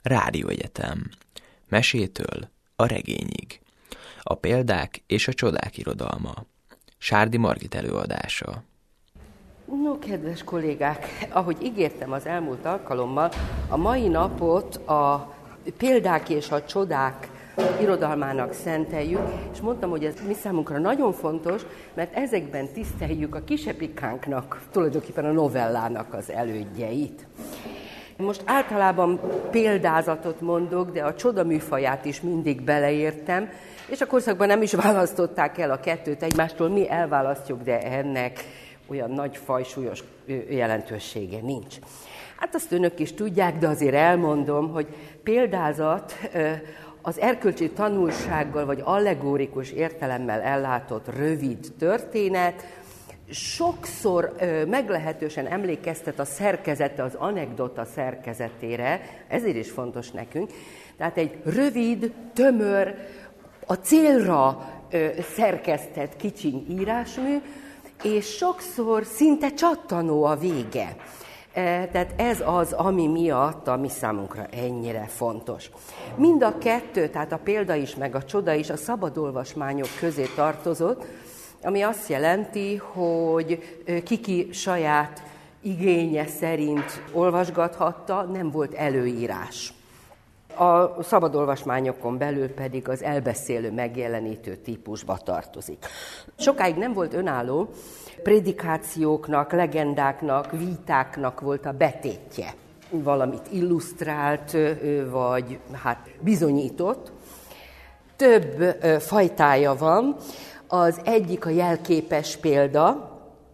Rádióegyetem. Mesétől a regényig. A példák és a csodák irodalma. Sárdi Margit előadása. No, kedves kollégák, ahogy ígértem az elmúlt alkalommal, a mai napot a példák és a csodák irodalmának szenteljük, és mondtam, hogy ez mi számunkra nagyon fontos, mert ezekben tiszteljük a kisepikánknak, tulajdonképpen a novellának az elődjeit. Most általában példázatot mondok, de a csoda műfaját is mindig beleértem, és a korszakban nem is választották el a kettőt egymástól, mi elválasztjuk, de ennek olyan nagy fajsúlyos jelentősége nincs. Hát azt önök is tudják, de azért elmondom, hogy példázat az erkölcsi tanulsággal vagy allegórikus értelemmel ellátott rövid történet, sokszor meglehetősen emlékeztet a szerkezete, az anekdota szerkezetére, ezért is fontos nekünk. Tehát egy rövid, tömör, a célra szerkesztett kicsiny írásmű, és sokszor szinte csattanó a vége. Tehát ez az, ami miatt a mi számunkra ennyire fontos. Mind a kettő, tehát a példa is, meg a csoda is a szabadolvasmányok közé tartozott, ami azt jelenti, hogy kiki saját igénye szerint olvasgathatta, nem volt előírás. A szabadolvasmányokon belül pedig az elbeszélő, megjelenítő típusba tartozik. Sokáig nem volt önálló, prédikációknak, legendáknak, vítáknak volt a betétje. Valamit illusztrált, vagy bizonyított. Több fajtája van. Az egyik a jelképes példa,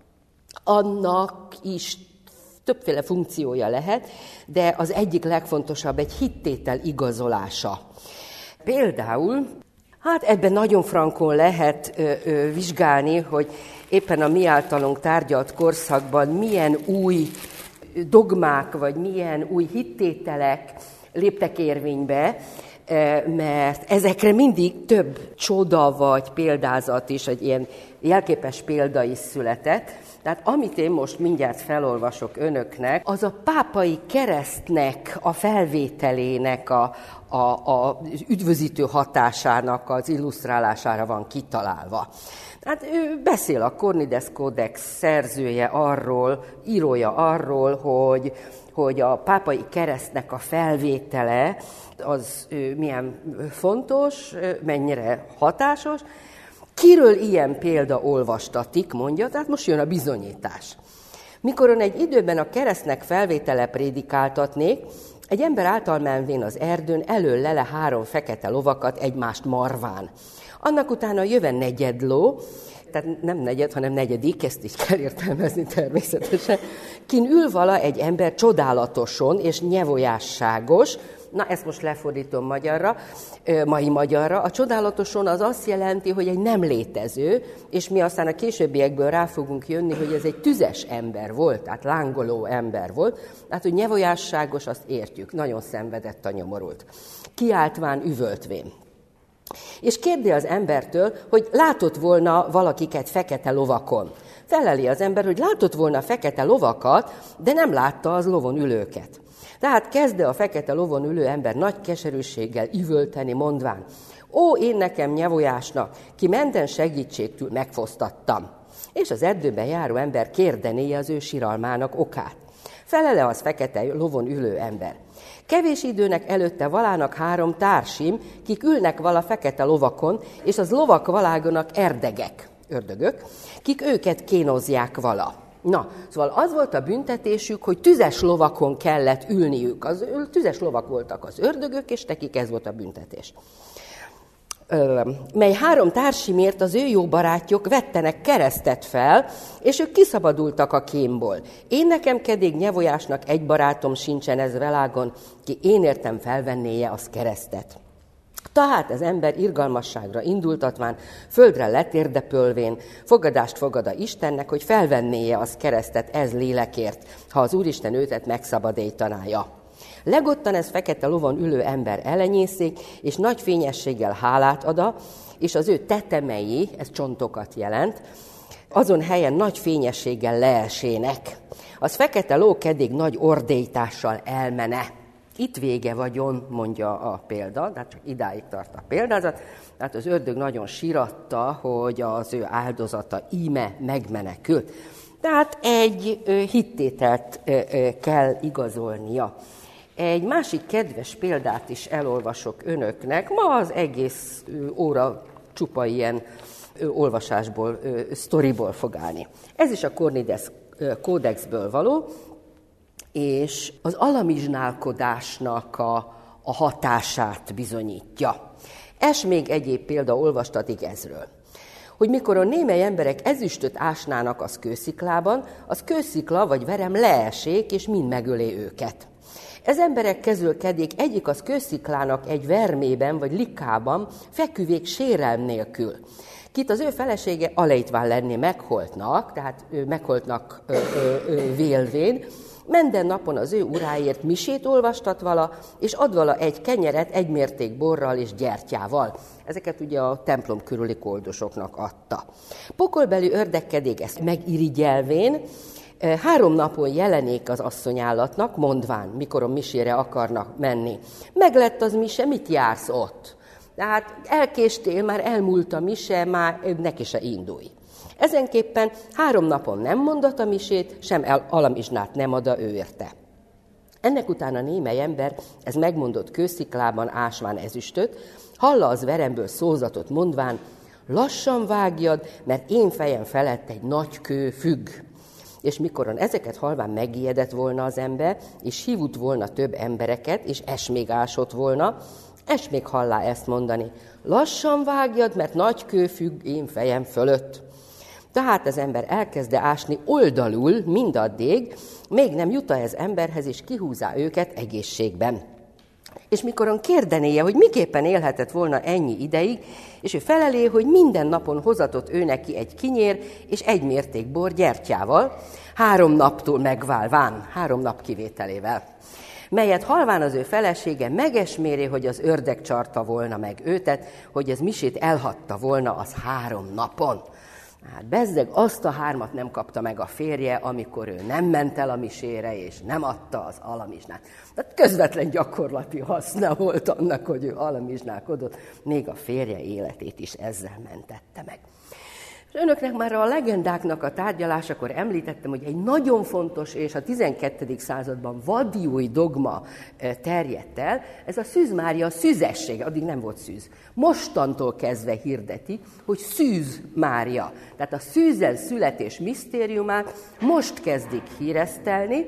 annak is többféle funkciója lehet, de az egyik legfontosabb egy hittétel igazolása. Például, ebben nagyon frankon lehet vizsgálni, hogy éppen a mi általunk tárgyalt korszakban milyen új dogmák, vagy milyen új hittételek léptek érvénybe, mert ezekre mindig több csoda vagy példázat is, egy ilyen jelképes példa is született. Tehát amit én most mindjárt felolvasok önöknek, az a pápai keresztnek a felvételének, az üdvözítő hatásának az illusztrálására van kitalálva. Tehát ő beszél a Cornides Codex szerzője arról, írója arról, hogy a pápai keresztnek a felvétele az milyen fontos, mennyire hatásos. Kiről ilyen példa olvastatik, mondja, tehát most jön a bizonyítás. Mikoron egy időben a keresztnek felvétele prédikáltatnék, egy ember által menvén az erdőn elől lele 3 fekete lovakat egymást marván. Annak utána jöve negyedló, tehát nem negyed, hanem negyedik, ezt így kell értelmezni természetesen, kin ül vala egy ember csodálatoson és nyevolyásságos. Na, ezt most lefordítom magyarra, mai magyarra. A csodálatoson az azt jelenti, hogy egy nem létező, és mi aztán a későbbiekből rá fogunk jönni, hogy ez egy tüzes ember volt, tehát lángoló ember volt. Tehát, hogy nyevolyásságos, azt értjük, nagyon szenvedett a nyomorult. Kiáltván, üvöltvén. És kérdi az embertől, hogy látott volna valakiket fekete lovakon. Feleli az ember, hogy látott volna fekete lovakat, de nem látta az lovon ülőket. Tehát kezdte a fekete lovon ülő ember nagy keserűséggel üvölteni, mondván: ó, én nekem nyevolyásnak, ki minden segítségtől megfosztattam. És az erdőben járó ember kérdené az ő siralmának okát. Felele az fekete lovon ülő ember: kevés időnek előtte valának 3 társim, kik ülnek vala fekete lovakon, és az lovak valágonak erdegek, ördögök, kik őket kénozják vala. Na, szóval az volt a büntetésük, hogy tüzes lovakon kellett ülniük. Az tüzes lovak voltak az ördögök, és nekik ez volt a büntetés. Mely 3 társimért az ő jó barátjuk vettenek keresztet fel, és ők kiszabadultak a kémból. Én nekem kedég nyevolyásnak egy barátom sincsen ez világon, ki én értem felvennéje az keresztet. Tehát az ember irgalmasságra indultatván, földre letérdepölvén, fogadást fogad Istennek, hogy felvennéje az keresztet ez lélekért, ha az Úristen őtet megszabadítanája. Legottan ez fekete lovon ülő ember elenyészék, és nagy fényességgel hálát ada, és az ő tetemei, ez csontokat jelent, azon helyen nagy fényességgel leesének. Az fekete ló keddig nagy ordélytással elmene. Itt vége vagyon, mondja a példa, tehát csak idáig tart a példázat. Tehát az ördög nagyon síratta, hogy az ő áldozata íme megmenekült. Tehát egy hittételt kell igazolnia. Egy másik kedves példát is elolvasok önöknek. Ma az egész óra csupa ilyen olvasásból, sztoriból fog állni. Ez is a Kornides kódexből való, és az alamizsnálkodásnak a hatását bizonyítja. Ez még egyéb példa olvastatik ezről. Hogy mikor a némely emberek ezüstöt ásnának az kősziklában, az kőszikla vagy verem leesik, és mind megölé őket. Ez emberek kezülkedik egyik az kősziklának egy vermében vagy likában, feküvék sérelm nélkül. Kit az ő felesége alejtván lenni megholtnak, tehát megholtnak vélvén, minden napon az ő uráért misét olvastat vala, és ad vala egy kenyeret egy mérték borral és gyertyával. Ezeket ugye a templom körüli koldosoknak adta. Pokolbeli ördekkedék ezt megirigyelvén, 3 napon jelenék az asszonyállatnak, mondván, mikor a misére akarnak menni. Meglett az mise, mit jársz ott? Tehát elkéstél, már elmúlt a mise, már neki se indulj. Ezenképpen 3 napon nem mondat a misét, sem alamizsnát nem ad ő érte. Ennek után a némely ember, ez megmondott kősziklában ásván ezüstöt, halla az veremből szózatot mondván, lassan vágjad, mert én fejem felett egy nagy kő függ. És mikoron ezeket halván megijedett volna az ember, és hívott volna több embereket, és es még ásott volna, es még hallá ezt mondani, lassan vágjad, mert nagy kő függ én fejem fölött. Tehát az ember elkezde ásni oldalul mindaddig, még nem jut ez emberhez, és kihúzá őket egészségben. És mikoron kérdenéje, hogy miképpen élhetett volna ennyi ideig, és ő felelé, hogy minden napon hozatott ő neki egy kinyér és egy mérték bor gyertyával, 3 naptól megválván, 3 nap kivételével, melyet halván az ő felesége megesméré, hogy az ördög csarta volna meg őtet, hogy ez misét elhatta volna az 3 napon. Hát bezzeg azt a 3 nem kapta meg a férje, amikor ő nem ment el a misére, és nem adta az alamizsnát. Tehát közvetlen gyakorlati haszna volt annak, hogy ő alamizsnálkodott, még a férje életét is ezzel mentette meg. És önöknek már a legendáknak a tárgyalásakor említettem, hogy egy nagyon fontos és a 12. században vadiúj dogma terjedt el, ez a Szűz Mária szűzessége, addig nem volt szűz. Mostantól kezdve hirdeti, hogy Szűz Mária, tehát a szűzen születés misztériumát most kezdik híresztelni,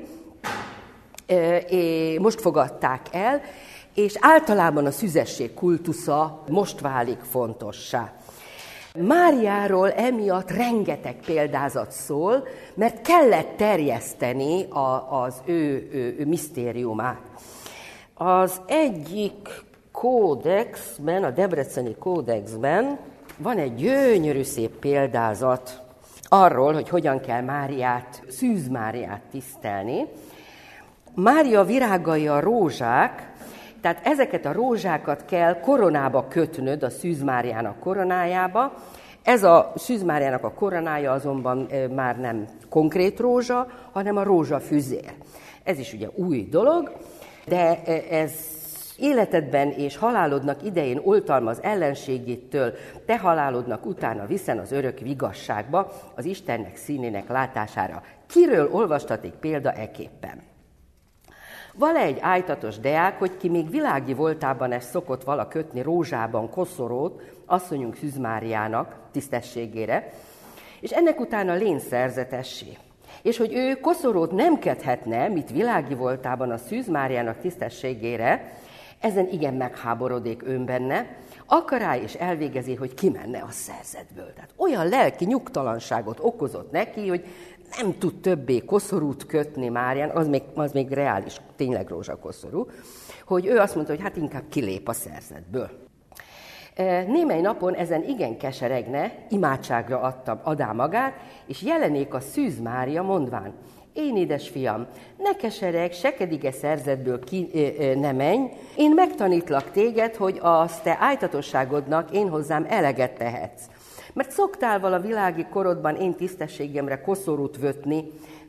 most fogadták el, és általában a szűzesség kultusza most válik fontossá. Máriáról emiatt rengeteg példázat szól, mert kellett terjeszteni az ő misztériumát. Az egyik kódexben, a debreceni kódexben van egy gyönyörű szép példázat arról, hogy hogyan kell Máriát, Szűz Máriát tisztelni. Mária virágai a rózsák, tehát ezeket a rózsákat kell koronába kötnöd a Szűz Máriának koronájába. Ez a Szűz Máriának a koronája azonban már nem konkrét rózsa, hanem a rózsafüzér. Ez is ugye új dolog, de ez életedben és halálodnak idején oltalmaz ellenségétől, te halálodnak utána viszen az örök vigasságba, az Istennek színének látására. Kiről olvastatik példa eképpen? Vala egy ájtatos deák, hogy ki még világi voltában ezt szokott vala kötni rózsában koszorút, asszonyunk Szűz Máriának tisztességére, és ennek utána lén szerzetessé. És hogy ő koszorút nem köthetne, mit világi voltában a Szűz Máriának tisztességére, ezen igen megháborodék önbenne, akará és elvégezi, hogy kimenne a szerzetből. Tehát olyan lelki nyugtalanságot okozott neki, hogy nem tud többé koszorút kötni Márián, az még reális, tényleg rózsakoszorú, hogy ő azt mondta, hogy hát inkább kilép a szerzetből. Némely napon ezen igen keseregne, imádságra adá magát, és jelenék a Szűz Mária mondván, én édes fiam, ne kesereg, sekedige szerzetből ki ne menj, én megtanítlak téged, hogy az te ájtatosságodnak én hozzám eleget tehetsz. Mert szoktál vala világi korodban én tisztességemre koszorút vötni,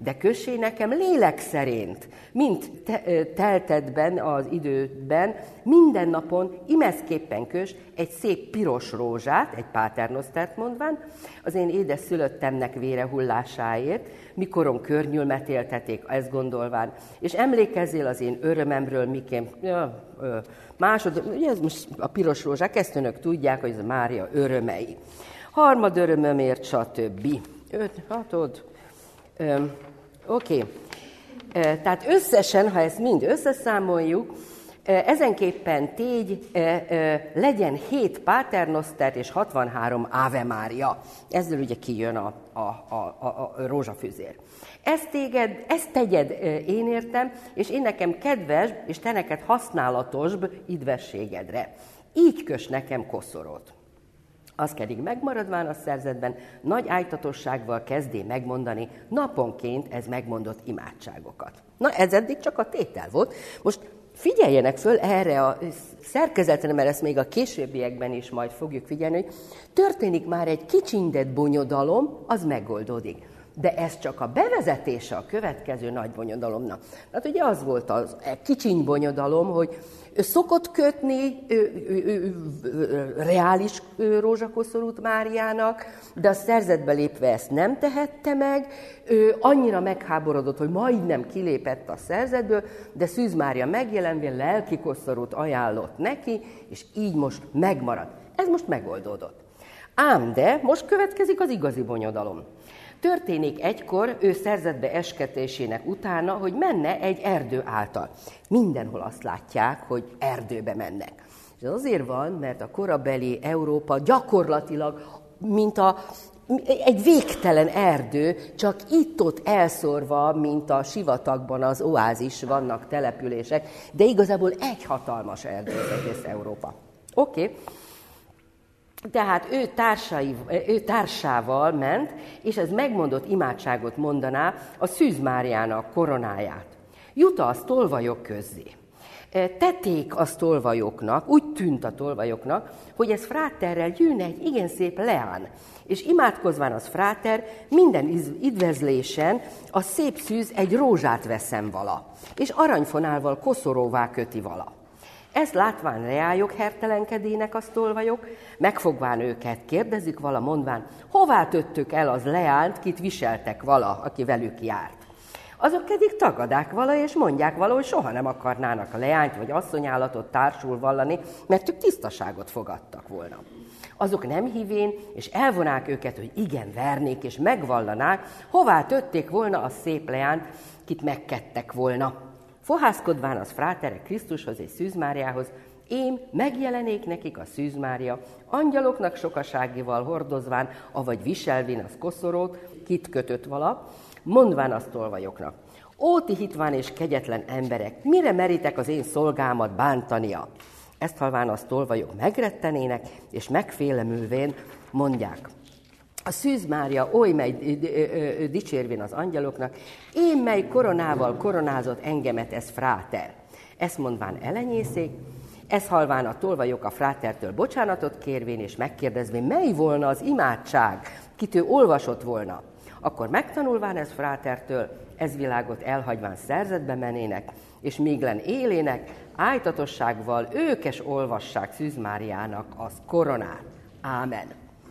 de kössé nekem lélek szerint, mint teltedben az időben, minden napon imeszképpen köss egy szép piros rózsát, egy páternosztert mondván, az én édes szülöttemnek vére hullásáért, mikoron környülmetélteték, ezt gondolván, és emlékezzél az én örömemről, miként ugye ez most a piros rózsák, ezt önök tudják, hogy ez Mária örömei. Harmad örömömért, stb. 5-6. Oké. Tehát összesen, ha ezt mind összeszámoljuk, ezenképpen tégy legyen 7 páternoszter és 63 Ave Mária. Ezzel ugye kijön a rózsafűzér. Ezt tegyed, én értem, és én nekem kedves, és te neked használatosbb idvességedre. Így kös nekem koszorot. Az pedig megmaradván a szerzetben, nagy ájtatossággal kezdé megmondani naponként ez megmondott imádságokat. Na, ez eddig csak a tétel volt. Most figyeljenek föl erre a szerkezetre, mert ezt még a későbbiekben is majd fogjuk figyelni, hogy történik már egy kicsindett bonyodalom, az megoldódik. De ez csak a bevezetése a következő nagy bonyodalomnak. Hát ugye az volt az kicsiny bonyodalom, hogy szokott kötni reális rózsakoszorút Máriának, de a szerzetbe lépve ezt nem tehette meg, annyira megháborodott, hogy majdnem kilépett a szerzetből, de Szűz Mária megjelenvén lelki koszorút ajánlott neki, és így most megmarad. Ez most megoldódott. Ám de most következik az igazi bonyodalom. Történik egykor ő szerzetbe esketésének utána, hogy menne egy erdő által. Mindenhol azt látják, hogy erdőbe mennek. És ez azért van, mert a korabeli Európa gyakorlatilag, mint egy végtelen erdő, csak itt-ott elszórva, mint a sivatagban az oázis, vannak települések, de igazából egy hatalmas erdő az egész Európa. Oké. Tehát ő társával ment, és ez megmondott imádságot mondaná a Szűz Máriának koronáját. Juta az tolvajok közzé. Tették az tolvajoknak, úgy tűnt a tolvajoknak, hogy ez fráterrel jön egy igen szép leán, és imádkozván az fráter minden idvezlésen a szép szűz egy rózsát veszem vala, és aranyfonálval koszoróvá köti vala. Ezt látván leályok hertelenkedének az tolvajok, megfogván őket, kérdezik vala, mondván, hová töttük el az leánt, kit viseltek vala, aki velük járt. Azok pedig tagadák vala, és mondják vala, hogy soha nem akarnának a leányt vagy asszonyállatot társul vallani, mert ők tisztaságot fogadtak volna. Azok nem hívén, és elvonák őket, hogy igen, vernék, és megvallanák, hová tötték volna a szép leánt, kit megkedtek volna. Fohászkodván az frátere Krisztushoz és Szűz Máriához, én megjelenék nekik a Szűz Mária, angyaloknak sokaságival hordozván, avagy viselvén az koszorút, kit kötött vala, mondván azt tolvajoknak. Ó, ti hitván és kegyetlen emberek, mire meritek az én szolgámat bántania? Ezt halván azt tolvajok megrettenének, és megfélemülvén mondják. A Szűz Mária oly mely dicsérvén az angyaloknak, én mely koronával koronázott engemet ez fráter. Ezt mondván elenyészék, ezt halván a tolvajok a frátertől bocsánatot kérvén, és megkérdezvén, mely volna az imádság, kit ő olvasott volna. Akkor megtanulván ez frátertől, ez világot elhagyván szerzetbe menének, és míglen élének, ájtatossággal őkes olvassák Szűz Máriának az koronát. Ámen.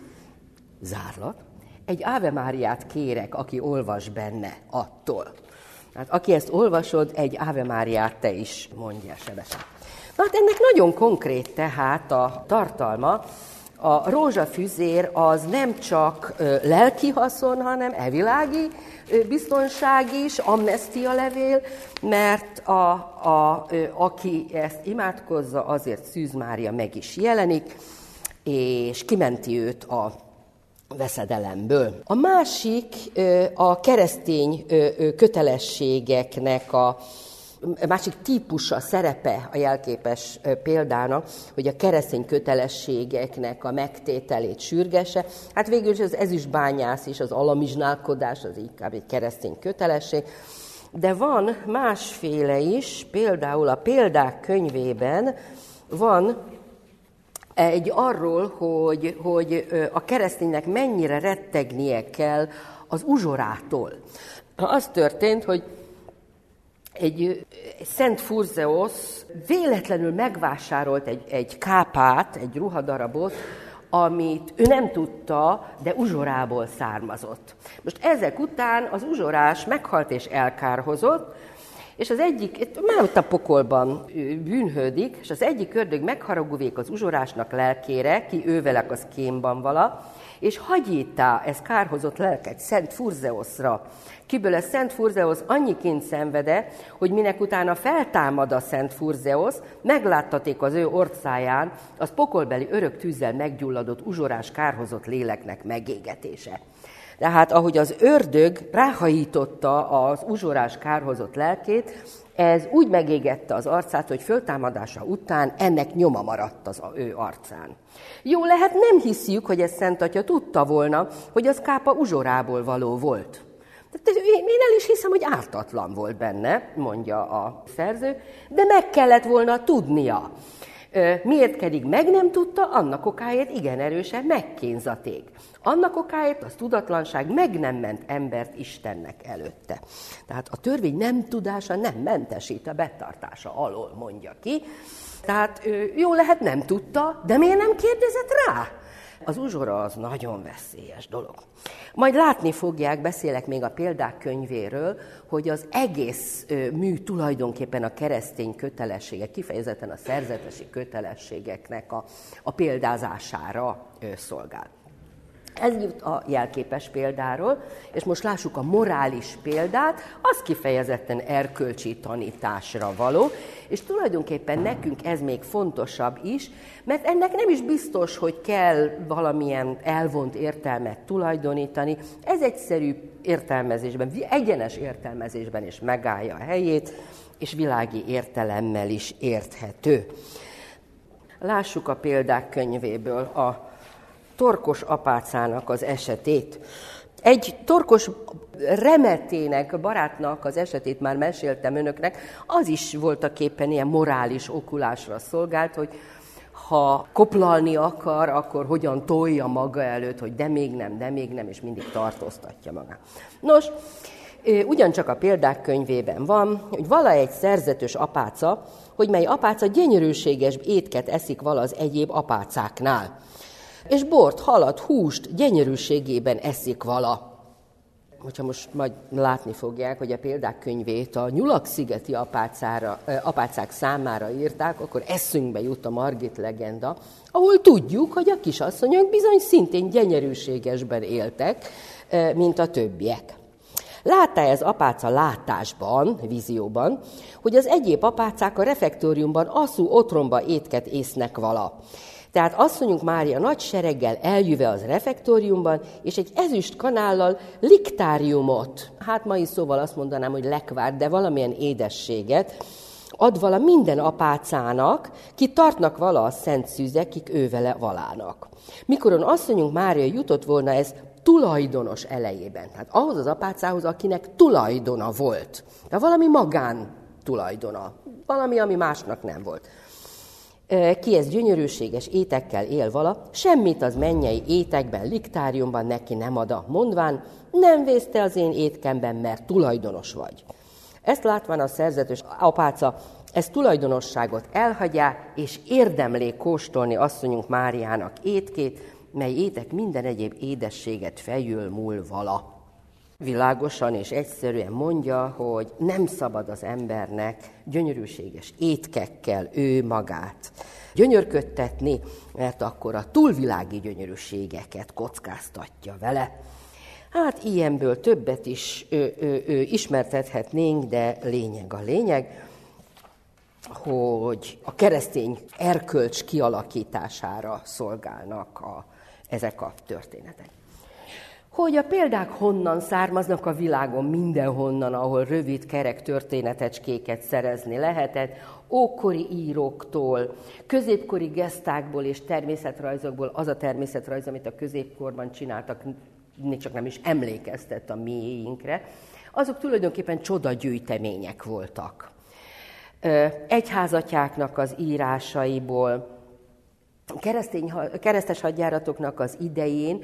Zárlat. Egy Ave Máriát kérek, aki olvas benne attól. Hát aki ezt olvasod, egy Ave Máriát te is mondja sebesen. Na hát ennek nagyon konkrét tehát a tartalma. A rózsafüzér az nem csak lelki haszon, hanem evilági biztonság is, amnestia levél, mert aki ezt imádkozza, azért Szűz Mária meg is jelenik, és kimenti őt a veszedelemből. A másik a keresztény kötelességeknek a másik típusa, szerepe a jelképes példának, hogy a keresztény kötelességeknek a megtételét sürgesse. Hát végül is az ezüstbányász és az alamizsnálkodás az inkább egy keresztény kötelesség. De van másféle is, például a Példák könyvében van egy arról, hogy a kereszténynek mennyire rettegnie kell az uzsorától. Az történt, hogy egy Szent Furzeosz véletlenül megvásárolt egy kápát, egy ruhadarabot, amit ő nem tudta, de uzsorából származott. Most ezek után az uzsorás meghalt és elkárhozott, és az egyik, már ott a pokolban bűnhődik, és az egyik ördög megharagúvék az uzsorásnak lelkére, ki ővelek az kémban vala, és hagyítá ez kárhozott lelket Szent Furzeoszra. Kiből ez Szent Furzeosz annyiként szenvede, hogy minek utána feltámad a Szent Furzeosz, megláttaték az ő orcáján az pokolbeli örök tűzzel meggyulladott uzsorás kárhozott léleknek megégetése. Tehát ahogy az ördög ráhajította az uzsorás kárhozott lelkét, ez úgy megégette az arcát, hogy föltámadása után ennek nyoma maradt az ő arcán. Jó lehet, nem hiszjük, hogy ez Szent Atya tudta volna, hogy az kápa uzsorából való volt. Én el is hiszem, hogy ártatlan volt benne, mondja a szerző, de meg kellett volna tudnia. Miért pedig meg nem tudta, annak okáért igen erősen megkínzaték. Annak okáért az tudatlanság meg nem ment embert Istennek előtte. Tehát a törvény nem tudása nem mentesít a betartása alól, mondja ki. Tehát jó lehet nem tudta, de miért nem kérdezett rá? Az uzsora az nagyon veszélyes dolog. Majd látni fogják, beszélek még a példák könyvéről, hogy az egész mű tulajdonképpen a keresztény kötelességek, kifejezetten a szerzetesi kötelességeknek a példázására szolgál. Ez jut a jelképes példáról, és most lássuk a morális példát, az kifejezetten erkölcsi tanításra való, és tulajdonképpen nekünk ez még fontosabb is, mert ennek nem is biztos, hogy kell valamilyen elvont értelmet tulajdonítani, ez egyszerű értelmezésben, egyenes értelmezésben is megállja a helyét, és világi értelemmel is érthető. Lássuk a példák könyvéből a torkos apácának az esetét. Egy torkos remetének, barátnak az esetét már meséltem önöknek, az is voltaképpen ilyen morális okulásra szolgált, hogy ha koplalni akar, akkor hogyan tolja maga előtt, hogy de még nem, és mindig tartóztatja magát. Nos, ugyancsak a példák könyvében van, hogy vala egy szerzetős apáca, hogy mely apáca gyönyörűséges étket eszik vala az egyéb apácáknál. És bort, halat, húst gyönyörűségében eszik vala. Hogyha most majd látni fogják, hogy a példák könyvét a Nyulak-szigeti apácák számára írták, akkor eszünkbe jut a Margit legenda, ahol tudjuk, hogy a kisasszonyok bizony szintén gyönyörűségesben éltek, mint a többiek. Látta ez apáca látásban, vízióban, hogy az egyéb apácák a refektóriumban asszú otromba étket észnek vala. Tehát asszonyunk Mária nagy sereggel eljöve az refektóriumban, és egy ezüst kanállal liktáriumot, hát mai szóval azt mondanám, hogy lekvárt, de valamilyen édességet, ad vala minden apácának, ki tartnak vala a szent szűzek, kik ővele valának. Mikoron asszonyunk Mária jutott volna ez tulajdonos elejében, tehát ahhoz az apácához, akinek tulajdona volt. De valami magán tulajdona, valami, ami másnak nem volt. Ki ez gyönyörűséges étekkel él vala, semmit az mennyei étekben, liktáriumban neki nem ad, mondván, nem vészte az én étkemben, mert tulajdonos vagy. Ezt látván a szerzetős apáca, ezt tulajdonosságot elhagyja, és érdemlé kóstolni asszonyunk Máriának étkét, mely étek minden egyéb édességet fejül múl vala. Világosan és egyszerűen mondja, hogy nem szabad az embernek gyönyörűséges étkekkel ő magát gyönyörködtetni, mert akkor a túlvilági gyönyörűségeket kockáztatja vele. Hát ilyenből többet is ismertethetnénk, de lényeg a lényeg, hogy a keresztény erkölcs kialakítására szolgálnak ezek a történetek. Hogy a példák honnan származnak a világon, mindenhonnan, ahol rövid, kerek történetecskéket szerezni lehetett, ókori íróktól, középkori gesztákból és természetrajzokból, az a természetrajz, amit a középkorban csináltak, még csak nem is emlékeztet a miéinkre, azok tulajdonképpen csodagyűjtemények voltak. Egyházatyáknak az írásaiból, keresztes hadjáratoknak az idején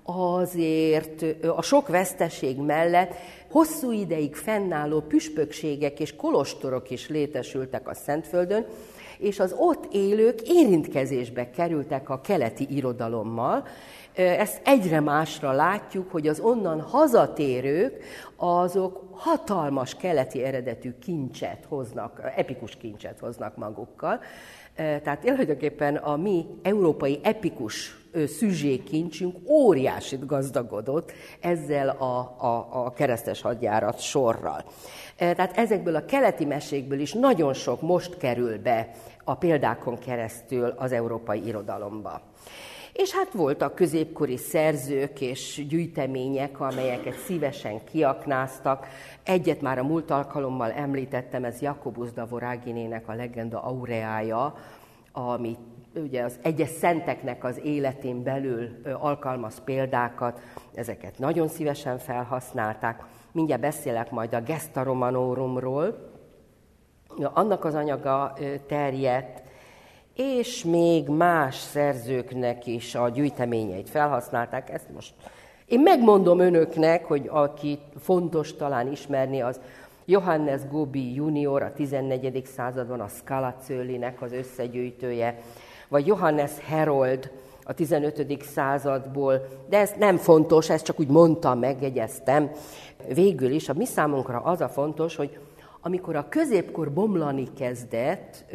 azért a sok veszteség mellett hosszú ideig fennálló püspökségek és kolostorok is létesültek a Szentföldön, és az ott élők érintkezésbe kerültek a keleti irodalommal. Ezt egyre másra látjuk, hogy az onnan hazatérők, azok hatalmas keleti eredetű kincset hoznak, epikus kincset hoznak magukkal. Tehát tulajdonképpen a mi európai epikus szüzsékincsünk óriásit gazdagodott ezzel a keresztes hadjárat sorral. Tehát ezekből a keleti mesékből is nagyon sok most kerül be a példákon keresztül az európai irodalomba. És hát voltak középkori szerzők és gyűjtemények, amelyeket szívesen kiaknáztak. Egyet már a múlt alkalommal említettem, ez Jacobus da Voraginének a Legenda Aureája, ami ugye az egyes szenteknek az életén belül alkalmaz példákat, ezeket nagyon szívesen felhasználták. Mindjárt beszélek majd a Gesta Romanorumról, annak az anyaga terjedt, és még más szerzőknek is a gyűjteményeit felhasználták. Ezt most én megmondom önöknek, hogy aki fontos talán ismerni, az Johannes Gobi junior, a 14. században a Scala Zöllinek az összegyűjtője, vagy Johannes Herold a 15. századból, de ez nem fontos, ezt csak úgy mondtam, megjegyeztem. Végül is a mi számunkra az a fontos, hogy amikor a középkor bomlani kezdett,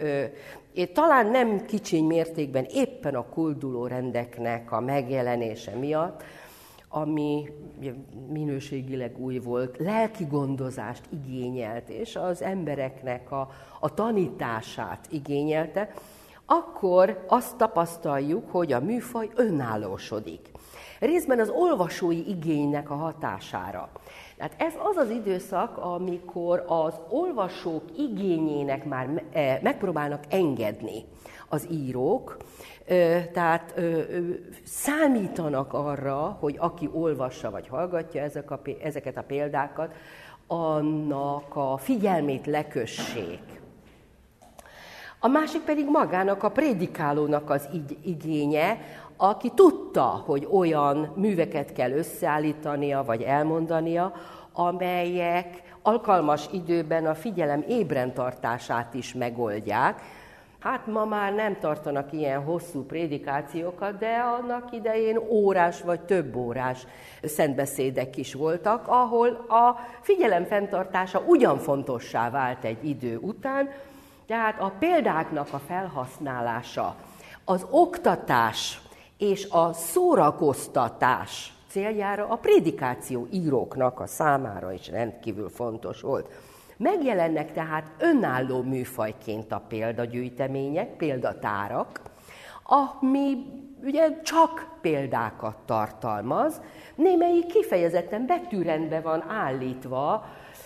talán nem kicsiny mértékben éppen a kulduló rendeknek a megjelenése miatt, ami minőségileg új volt, lelki gondozást igényelt, és az embereknek a tanítását igényelte, akkor azt tapasztaljuk, hogy a műfaj önállósodik. Részben az olvasói igénynek a hatására. Tehát ez az az időszak, amikor az olvasók igényének már megpróbálnak engedni az írók, tehát számítanak arra, hogy aki olvassa vagy hallgatja ezeket a példákat, annak a figyelmét lekössék. A másik pedig magának a prédikálónak az igénye, aki tudta, hogy olyan műveket kell összeállítania vagy elmondania, amelyek alkalmas időben a figyelem ébren tartását is megoldják. Hát ma már nem tartanak ilyen hosszú prédikációkat, de annak idején órás vagy több órás szentbeszédek is voltak, ahol a figyelem fenntartása ugyan fontossá vált egy idő után, tehát a példáknak a felhasználása, az oktatás és a szórakoztatás céljára a prédikáció íróknak a számára is rendkívül fontos volt. Megjelennek tehát önálló műfajként a példagyűjtemények, példatárak, ami ugye csak példákat tartalmaz, némelyik kifejezetten betűrendben van állítva,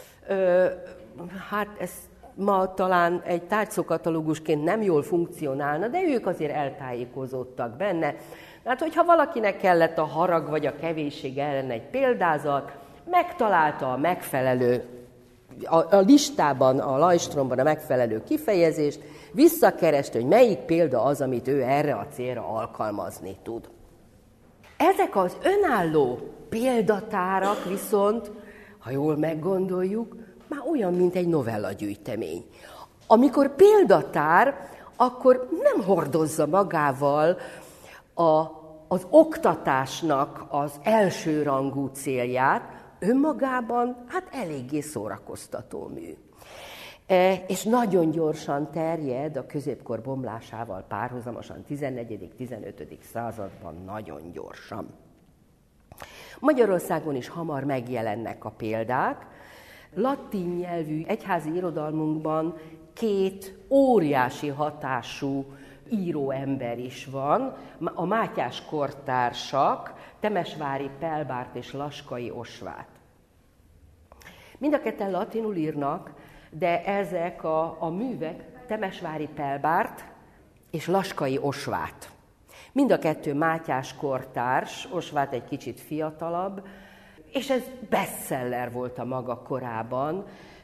hát ez ma talán egy tárgyszókatalógusként nem jól funkcionálna, de ők azért eltájékozódtak benne. Hát, hogyha valakinek kellett a harag vagy a kevésség ellen egy példázat, megtalálta a megfelelő, a listában, a lajstromban a megfelelő kifejezést, visszakereste, hogy melyik példa az, amit ő erre a célra alkalmazni tud. Ezek az önálló példatárak viszont, ha jól meggondoljuk, már olyan, mint egy novellagyűjtemény. Amikor példatár, akkor nem hordozza magával az oktatásnak az elsőrangú célját, önmagában hát eléggé szórakoztató mű. És nagyon gyorsan terjed a középkor bomlásával párhuzamosan, 14.-15. században nagyon gyorsan. Magyarországon is hamar megjelennek a példák. Latin nyelvű egyházi irodalmunkban két óriási hatású íróember is van, a Mátyás kortársak, Temesvári Pelbárt és Laskai Osvát. Mind a ketten latinul írnak, de ezek a művek Temesvári Pelbárt és Laskai Osvát. Mind a kettő Mátyás kortárs, Osvát egy kicsit fiatalabb, és ez bestseller volt a maga korában.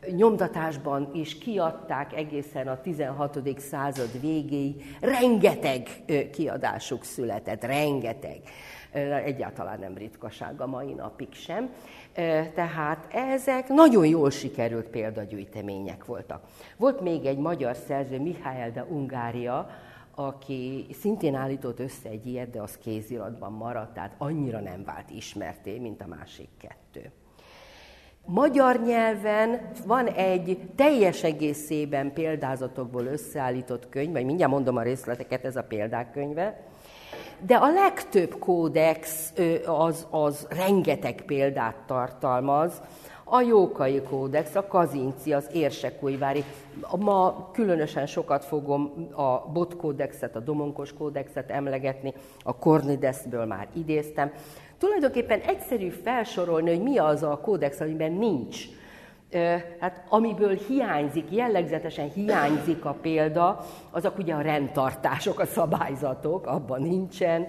nyomtatásban is kiadták egészen a 16. század végéig. Rengeteg kiadásuk született, rengeteg. Egyáltalán nem ritkaság a mai napig sem. Tehát ezek nagyon jól sikerült példagyűjtemények voltak. Volt még egy magyar szerző, Mihály de Ungária, aki szintén állított össze egy ilyet, de az kéziratban maradt, tehát annyira nem vált ismertté, mint a másik kettő. Magyar nyelven van egy teljes egészében példázatokból összeállított könyv, vagy mindjárt mondom a részleteket, ez a példák könyve, de a legtöbb kódex az rengeteg példát tartalmaz. A Jókai kódex, a Kazinci, az Érsekújvári. Ma különösen sokat fogom a Bot kódexet, a Domonkos kódexet emlegetni, a Kornideszből már idéztem. Tulajdonképpen egyszerű felsorolni, hogy mi az a kódex, amiben nincs. Hát amiből hiányzik, jellegzetesen hiányzik a példa, azok ugye a rendtartások, a szabályzatok, abban nincsen.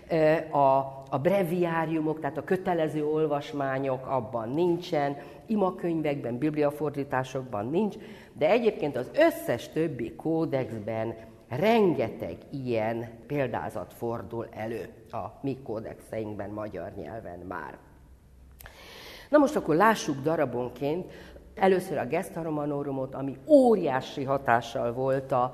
A breviáriumok, tehát a kötelező olvasmányok, abban nincsen, imakönyvekben, bibliafordításokban nincs, de egyébként az összes többi kódexben rengeteg ilyen példázat fordul elő a mi kódexeinkben, magyar nyelven már. Na most akkor lássuk darabonként először a Gesta Romanorumot, ami óriási hatással volt a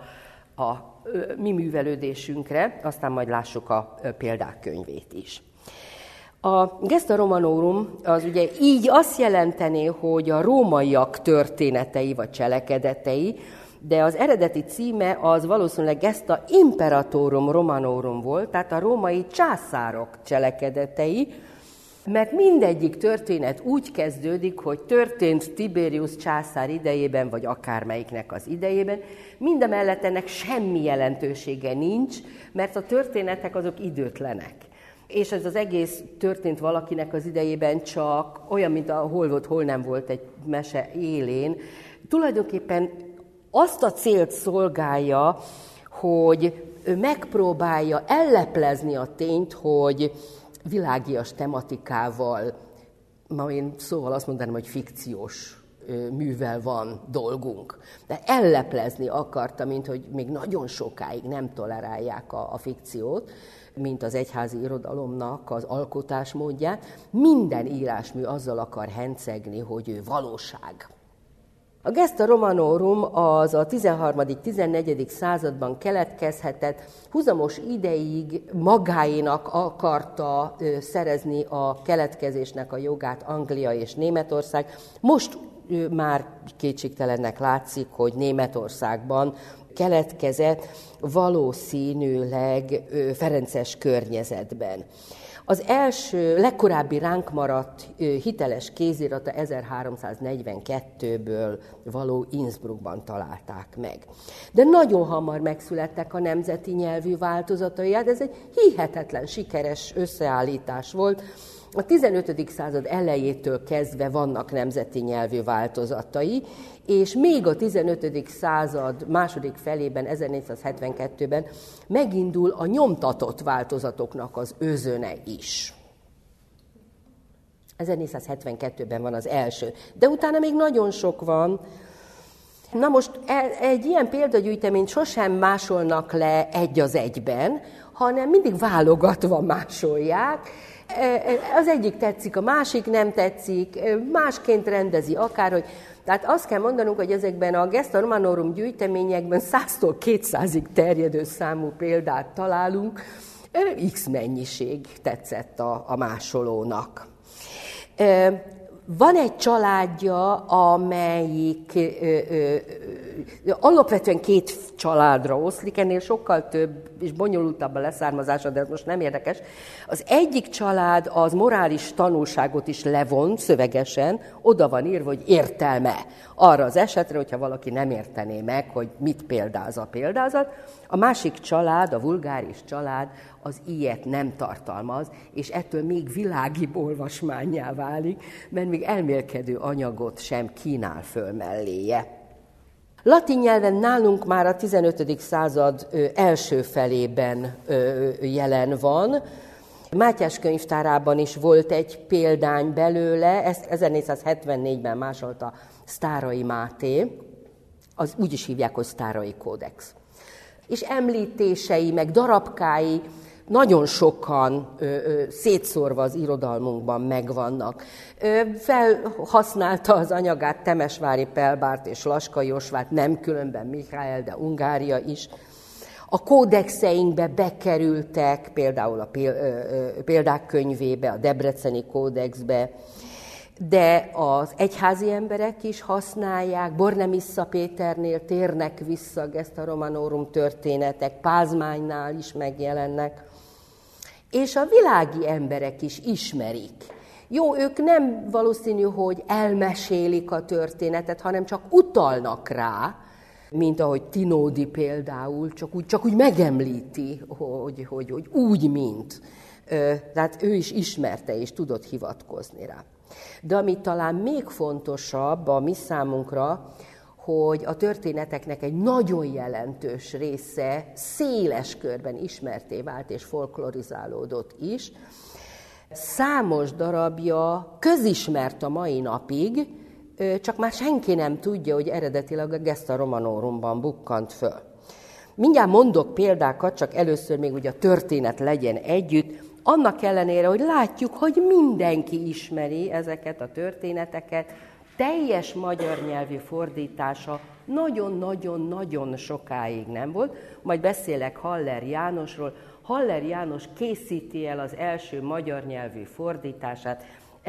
mi művelődésünkre, aztán majd lássuk a példák könyvét is. A Gesta Romanorum az ugye így azt jelentené, hogy a rómaiak történetei vagy cselekedetei, de az eredeti címe az valószínűleg Gesta Imperatorum Romanorum volt, tehát a római császárok cselekedetei, mert mindegyik történet úgy kezdődik, hogy történt Tiberius császár idejében, vagy akármelyiknek az idejében, mindemellett ennek semmi jelentősége nincs, mert a történetek azok időtlenek. És ez az egész történt valakinek az idejében csak olyan, mint a hol volt, hol nem volt egy mese élén. Tulajdonképpen azt a célt szolgálja, hogy megpróbálja elleplezni a tényt, hogy világias tematikával, ma én szóval azt mondanám, hogy fikciós művel van dolgunk. De elleplezni akarta, mint hogy még nagyon sokáig nem tolerálják a fikciót, mint az egyházi irodalomnak az alkotásmódját. Minden írásmű azzal akar hencegni, hogy ő valóság. A Gesta Romanorum az a 13.-14. században keletkezhetett, húzamos ideig magáénak akarta szerezni a keletkezésnek a jogát Anglia és Németország. Most már kétségtelennek látszik, hogy Németországban keletkezett, valószínűleg ferences környezetben. Az első, legkorábbi ránk maradt hiteles kézirata 1342-ből való Innsbruckban találták meg. De nagyon hamar megszülettek a nemzeti nyelvű változatai, ez egy hihetetlen sikeres összeállítás volt. A 15. század elejétől kezdve vannak nemzeti nyelvű változatai, és még a 15. század második felében, 1472-ben megindul a nyomtatott változatoknak az özöne is. 1472-ben van az első, de utána még nagyon sok van. Na most egy ilyen példagyűjteményt sosem másolnak le egy az egyben, hanem mindig válogatva másolják. Az egyik tetszik, a másik nem tetszik, másként rendezi akárhogy. Tehát azt kell mondanunk, hogy ezekben a Gesta Romanorum gyűjteményekben 100-tól 200-ig terjedő számú példát találunk. X mennyiség tetszett a másolónak. Van egy családja, amelyik alapvetően két családra oszlik, ennél sokkal több és bonyolultabb a leszármazása, de ez most nem érdekes. Az egyik család az morális tanulságot is levon szövegesen, oda van írva, hogy értelme arra az esetre, hogyha valaki nem értené meg, hogy mit példáz a példázat. A másik család, a vulgáris család, az ilyet nem tartalmaz, és ettől még világibb olvasmánnyá válik, mert még elmélkedő anyagot sem kínál föl melléje. Latin nyelven nálunk már a 15. század első felében jelen van. Mátyás könyvtárában is volt egy példány belőle, ezt 1474-ben másolta Sztáray Máté, az úgy is hívják, hogy Sztáray kódex. És említései, meg darabkái nagyon sokan szétszórva az irodalmunkban megvannak. Felhasználta az anyagát Temesvári Pelbárt és Laskai Osvát, nem különben Mihály, de Ungária is. A kódexeinkbe bekerültek, például a példák könyvébe, a Debreceni kódexbe, de az egyházi emberek is használják, Bornemissza Péternél térnek vissza Gesta Romanorum történetek, Pázmánynál is megjelennek, és a világi emberek is ismerik. Jó, ők nem valószínű, hogy elmesélik a történetet, hanem csak utalnak rá, mint ahogy Tinódi például, csak úgy megemlíti, hogy úgy, mint. Tehát ő is ismerte és tudott hivatkozni rá. De ami talán még fontosabb a mi számunkra, hogy a történeteknek egy nagyon jelentős része széles körben ismertté vált és folklorizálódott is. Számos darabja közismert a mai napig, csak már senki nem tudja, hogy eredetileg a Gesta Romanorumban bukkant föl. Mindjárt mondok példákat, csak először még ugye a történet legyen együtt, annak ellenére, hogy látjuk, hogy mindenki ismeri ezeket a történeteket, teljes magyar nyelvű fordítása nagyon-nagyon-nagyon sokáig nem volt. Majd beszélek Haller Jánosról. Haller János készíti el az első magyar nyelvű fordítását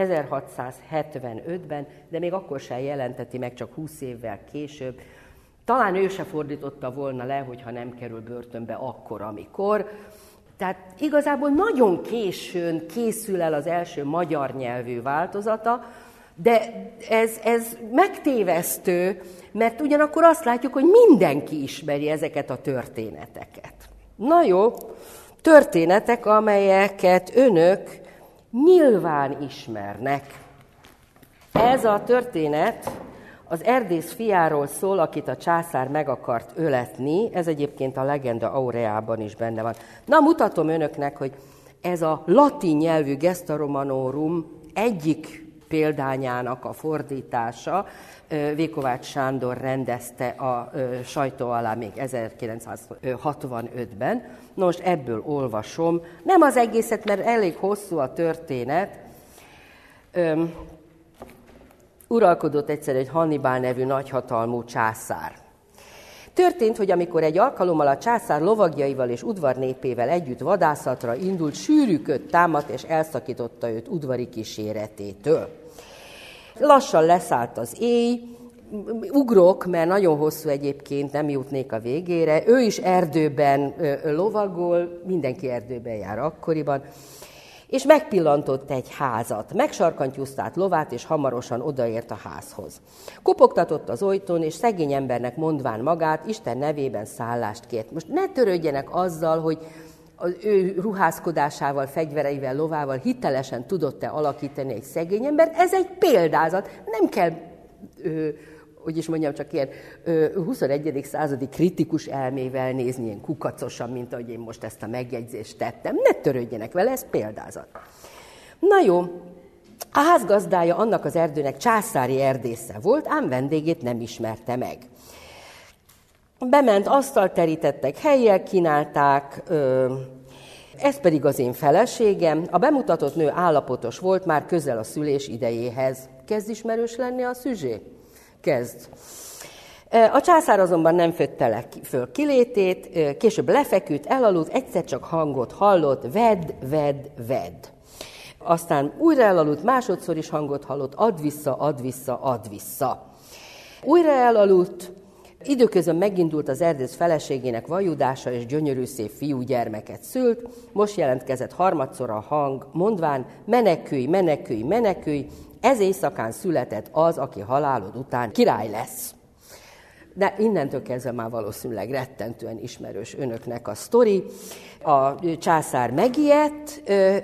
1675-ben, de még akkor sem jelenteti meg, csak 20 évvel később. Talán ő se fordította volna le, hogyha nem kerül börtönbe akkor, amikor. Tehát igazából nagyon későn készül el az első magyar nyelvű változata, de ez megtévesztő, mert ugyanakkor azt látjuk, hogy mindenki ismeri ezeket a történeteket. Na jó, történetek, amelyeket önök nyilván ismernek. Ez a történet az erdész fiáról szól, akit a császár meg akart öletni, ez egyébként a Legenda Aureában is benne van. Na, mutatom önöknek, hogy ez a latin nyelvű Gesta Romanorum egyik példányának a fordítása, Vékovács Sándor rendezte a sajtó alá még 1965-ben. Na most ebből olvasom, nem az egészet, mert elég hosszú a történet. Uralkodott egyszer egy Hannibál nevű nagyhatalmú császár. Történt, hogy amikor egy alkalommal a császár lovagjaival és udvarnépével együtt vadászatra indult, sűrű köd támadt és elszakította őt udvari kíséretétől. Lassan leszállt az éj, ugrok, mert nagyon hosszú egyébként, nem jutnék a végére, ő is erdőben lovagol, mindenki erdőben jár akkoriban, és megpillantott egy házat, megsarkantyúzta át lovát, és hamarosan odaért a házhoz. Kopogtatott az ajtón, és szegény embernek mondván magát, Isten nevében szállást kért. Most ne törődjenek azzal, hogy az ő ruházkodásával, fegyvereivel, lovával hitelesen tudott-e alakítani egy szegény ember. Ez egy példázat. Nem kell, hogy is mondjam, csak ilyen 21. századi kritikus elmével nézni, ilyen kukacosan, mint ahogy én most ezt a megjegyzést tettem. Ne törődjenek vele, ez példázat. Na jó, a házgazdája annak az erdőnek császári erdésze volt, ám vendégét nem ismerte meg. Bement, asztalt terítettek, helyjel kínálták, ez pedig az én feleségem. A bemutatott nő állapotos volt, már közel a szülés idejéhez. Kezd ismerős lenni a szüzsé? Kezd. A császár azonban nem fötte föl kilétét, később lefeküdt, elaludt, egyszer csak hangot hallott, ved, ved, ved. Aztán újra elaludt, másodszor is hangot hallott, add vissza, add vissza, add vissza. Újra elaludt, időközben megindult az erdész feleségének vajudása, és gyönyörű szép fiúgyermeket szült. Most jelentkezett harmadszor a hang, mondván, menekülj, menekülj, menekülj, ez éjszakán született az, aki halálod után király lesz. De innentől kezdve már valószínűleg rettentően ismerős önöknek a sztori. A császár megijedt,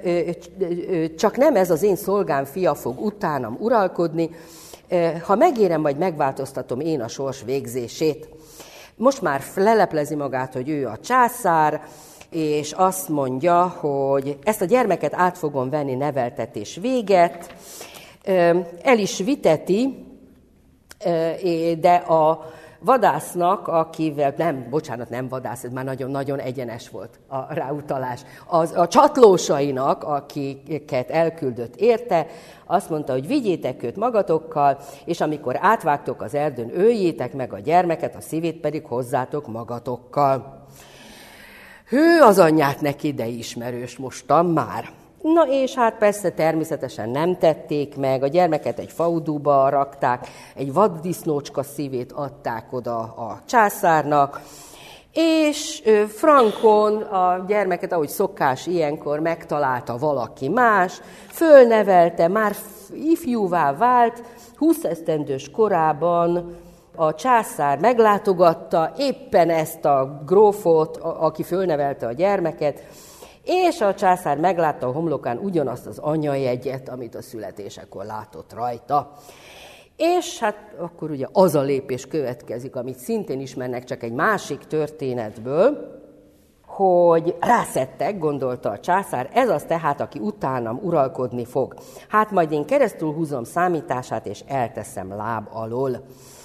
csak nem ez az én szolgám fia fog utánam uralkodni, ha megérem, majd megváltoztatom én a sors végzését. Most már leleplezi magát, hogy ő a császár, és azt mondja, hogy ezt a gyermeket át fogom venni, neveltetés véget. El is viteti De a vadásznak, akivel, nem vadász, ez már nagyon-nagyon egyenes volt a ráutalás. A csatlósainak, akiket elküldött érte, azt mondta, hogy vigyétek őt magatokkal, és amikor átvágtok az erdőn, öljétek meg a gyermeket, a szívét pedig hozzátok magatokkal. Hű, az anyját neki, de ismerős mostan már. Na és hát persze természetesen nem tették meg, a gyermeket egy faudúba rakták, egy vaddisznócska szívét adták oda a császárnak, és frankon a gyermeket, ahogy szokás ilyenkor, megtalálta valaki más, fölnevelte, már ifjúvá vált, 20 esztendős korában a császár meglátogatta éppen ezt a grófot, aki fölnevelte a gyermeket, és a császár meglátta a homlokán ugyanazt az anyajegyet, amit a születésekor látott rajta. És hát akkor ugye az a lépés következik, amit szintén ismernek csak egy másik történetből, hogy rászettek, gondolta a császár, ez az tehát, aki utánam uralkodni fog. Hát majd én keresztül húzom számítását, és elteszem láb alól.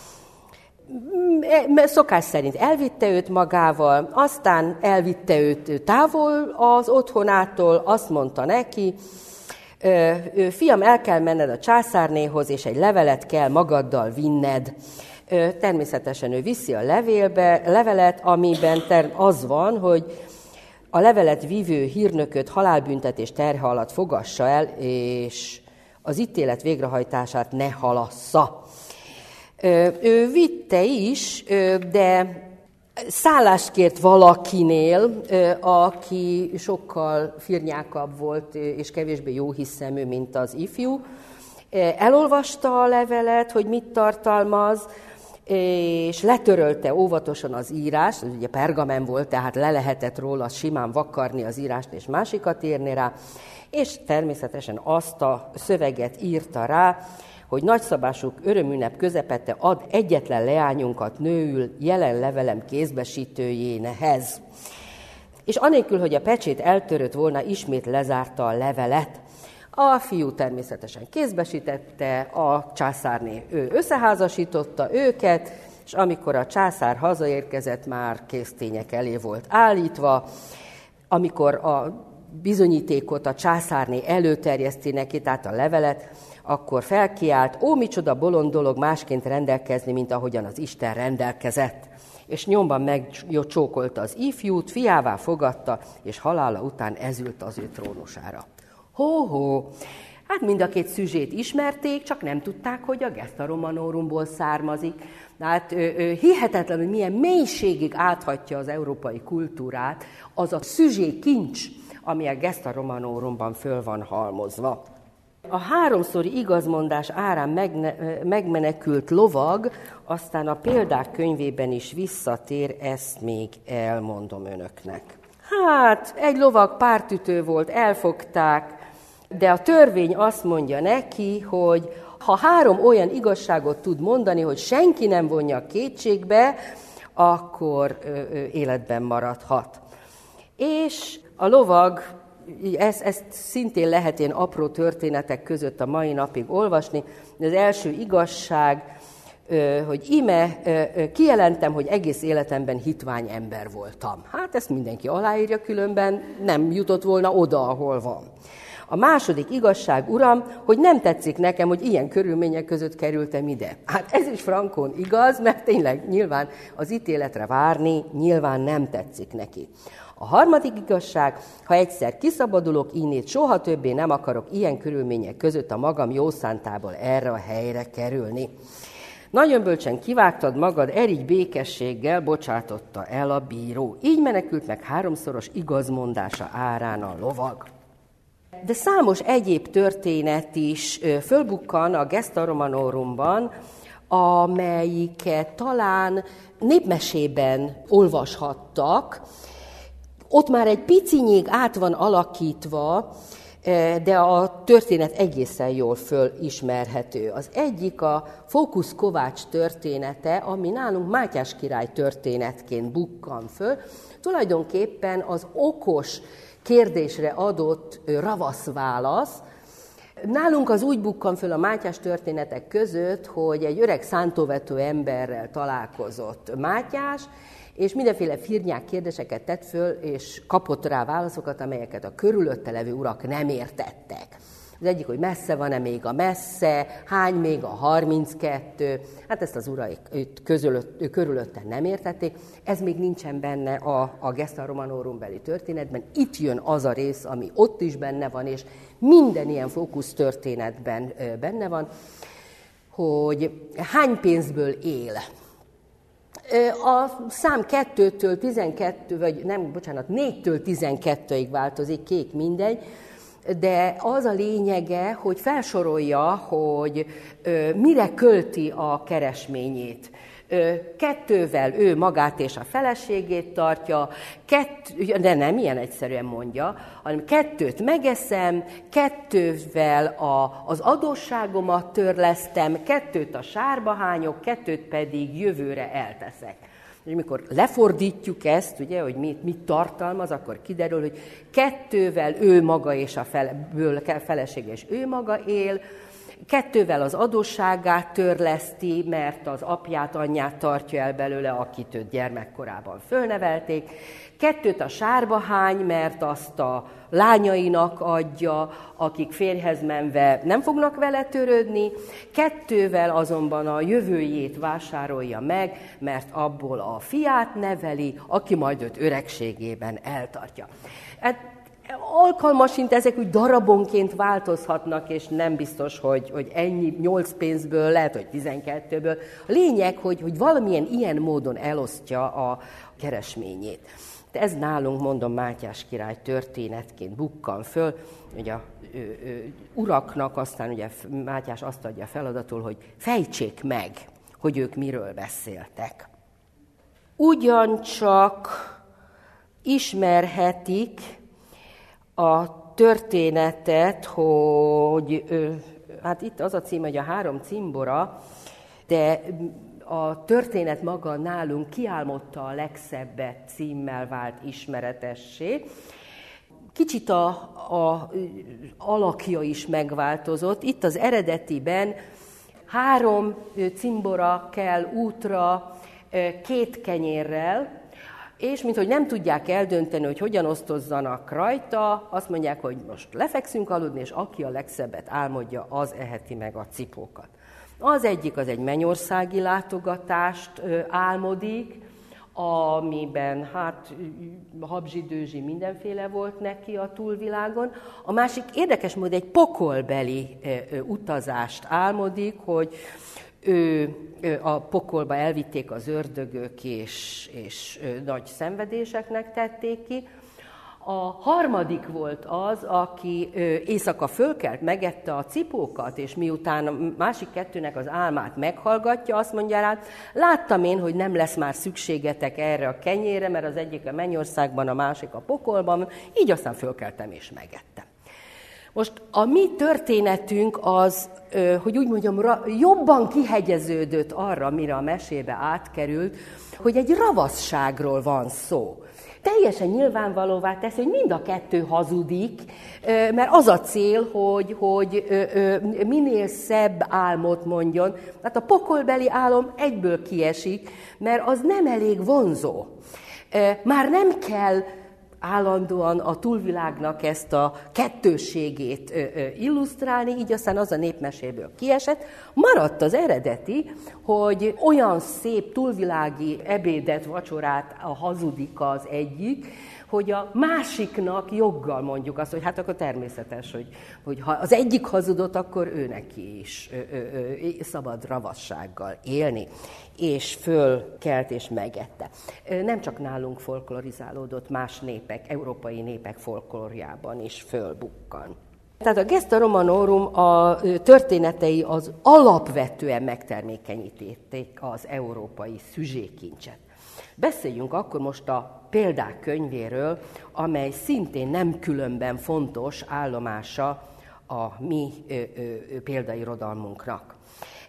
Szokás szerint elvitte őt magával, aztán elvitte őt távol az otthonától, azt mondta neki, fiam, el kell menned a császárnéhoz, és egy levelet kell magaddal vinned. Természetesen ő viszi a levelet, amiben az van, hogy a levelet vívő hírnököt halálbüntetés terhe alatt fogassa el, és az ítélet végrehajtását ne halassza. Ő vitte is, de szállást kért valakinél, aki sokkal firnyákabb volt, és kevésbé jóhiszemű, mint az ifjú. Elolvasta a levelet, hogy mit tartalmaz, és letörölte óvatosan az írást, ez ugye pergamen volt, tehát le lehetett róla simán vakarni az írást, és másikat írni rá, és természetesen azt a szöveget írta rá, hogy nagyszabású örömünnep közepette ad egyetlen leányunkat nőül jelen levelem kézbesítőjénehez. És anélkül, hogy a pecsét eltörött volna, ismét lezárta a levelet. A fiú természetesen kézbesítette, a császárné összeházasította őket, és amikor a császár hazaérkezett, már késztények elé volt állítva, amikor a bizonyítékot a császárné előterjeszti neki, tehát a levelet, akkor felkiált, ó, micsoda bolond dolog másként rendelkezni, mint ahogyan az Isten rendelkezett. És nyomban megcsókolta az ifjút, fiává fogadta, és halála után ezült az ő trónusára. Hó-hó! Hát mind a két szüzsét ismerték, csak nem tudták, hogy a Gesta Romanorumból származik. Tehát hihetetlen, hogy milyen mélységig áthatja az európai kultúrát az a szüzsé kincs, ami a Gesta Romanorumban föl van halmozva. A háromszori igazmondás árán megmenekült lovag, aztán a példák könyvében is visszatér, ezt még elmondom önöknek. Hát, egy lovag pártütő volt, elfogták, de a törvény azt mondja neki, hogy ha 3 olyan igazságot tud mondani, hogy senki nem vonja kétségbe, akkor életben maradhat. És a lovag, ezt szintén lehet ilyen apró történetek között a mai napig olvasni, de az első igazság, hogy íme kijelentem, hogy egész életemben hitvány ember voltam. Hát ezt mindenki aláírja, különben nem jutott volna oda, ahol van. A második igazság, uram, hogy nem tetszik nekem, hogy ilyen körülmények között kerültem ide. Hát ez is frankon igaz, mert tényleg nyilván az ítéletre várni nyilván nem tetszik neki. A harmadik igazság, ha egyszer kiszabadulok innét, soha többé nem akarok ilyen körülmények között a magam jószántából erre a helyre kerülni. Nagyon bölcsen kivágtad magad, erigy békességgel bocsátotta el a bíró. Így menekült meg 3-szoros igazmondása árán a lovag. De számos egyéb történet is fölbukkan a Gesta Romanorumban, amelyiket talán népmesében olvashattak. Ott már egy picinyig át van alakítva, de a történet egészen jól fölismerhető. Az egyik a Fókusz Kovács története, ami nálunk Mátyás király történetként bukkan föl. Tulajdonképpen az okos kérdésre adott ravaszválasz, Nálunk az úgy bukkan föl a Mátyás történetek között, hogy egy öreg szántóvető emberrel találkozott Mátyás, és mindenféle firnyák kérdéseket tett föl, és kapott rá válaszokat, amelyeket a körülötte levő urak nem értettek. Az egyik, hogy messze van-e még a messze, hány még a 32, hát ezt az uraik körülötte nem értették. Ez még nincsen benne a Gesta Romanorum beli történetben. Itt jön az a rész, ami ott is benne van, és minden ilyen fókusz történetben benne van, hogy hány pénzből él. A szám 2-től 12, vagy nem, bocsánat, 4-től 12-ig változik, kék mindegy, de az a lényege, hogy felsorolja, hogy mire költi a keresményét. 2-vel ő magát és a feleségét tartja, de nem ilyen egyszerűen mondja, hanem 2 megeszem, 2-vel az adósságomat törlesztem, 2 a sárba hányok, 2 pedig jövőre elteszek. És amikor lefordítjuk ezt, ugye, hogy mit tartalmaz, akkor kiderül, hogy 2-vel ő maga és a felesége és ő maga él, 2-vel az adósságát törleszti, mert az apját, anyját tartja el belőle, akit őt gyermekkorában fölnevelték. 2 a sárba hány, mert azt a lányainak adja, akik férjhez menve nem fognak vele törődni. 2-vel azonban a jövőjét vásárolja meg, mert abból a fiát neveli, aki majd őt öregségében eltartja. Alkalmasint ezek úgy darabonként változhatnak, és nem biztos, hogy ennyi 8 pénzből, lehet, hogy 12-ből. A lényeg, hogy valamilyen ilyen módon elosztja a keresményét. De ez nálunk, mondom, Mátyás király történetként bukkan föl, hogy a uraknak aztán ugye Mátyás azt adja feladatul, hogy fejtsék meg, hogy ők miről beszéltek. Ugyancsak ismerhetik a történetet, hogy hát itt az a cím, hogy a 3 cimbora, de a történet maga nálunk Kiálmodta a legszebbet címmel vált ismeretessé. Kicsit a alakja is megváltozott. Itt az eredetiben 3 cimbora kell útra 2 kenyérrel, és minthogy nem tudják eldönteni, hogy hogyan osztozzanak rajta, azt mondják, hogy most lefekszünk aludni, és aki a legszebbet álmodja, az eheti meg a cipókat. Az egyik az egy mennyországi látogatást álmodik, amiben hát habzsi-dőzsi mindenféle volt neki a túlvilágon. A másik érdekes módon egy pokolbeli utazást álmodik, hogy a pokolba elvitték az ördögök, és nagy szenvedéseknek tették ki. A harmadik volt az, aki éjszaka fölkelt, megette a cipókat, és miután a másik 2-nek az álmát meghallgatja, azt mondja rá, láttam én, hogy nem lesz már szükségetek erre a kenyérre, mert az egyik a mennyországban, a másik a pokolban, így aztán fölkeltem és megettem. Most a mi történetünk az, hogy úgy mondjam, jobban kihegyeződött arra, mire a mesébe átkerült, hogy egy ravaszságról van szó. Teljesen nyilvánvalóvá teszi, hogy mind a 2 hazudik, mert az a cél, hogy minél szebb álmot mondjon. Hát a pokolbeli álom egyből kiesik, mert az nem elég vonzó. Már nem kell állandóan a túlvilágnak ezt a kettősségét illusztrálni, így aztán az a népmeséből kiesett. Maradt az eredeti, hogy olyan szép túlvilági ebédet, vacsorát hazudik az egyik, hogy a másiknak joggal mondjuk azt, hogy hát akkor természetes, hogy ha az egyik hazudott, akkor ő neki is szabad ravassággal élni, és fölkelt és megette. Nem csak nálunk folklorizálódott, más népek, európai népek folklórjában is fölbukkan. Tehát a Gesta Romanorum a történetei az alapvetően megtermékenyítették az európai szüzsékincset. Beszéljünk akkor most a példák könyvéről, amely szintén nem különben fontos állomása a mi példairodalmunknak.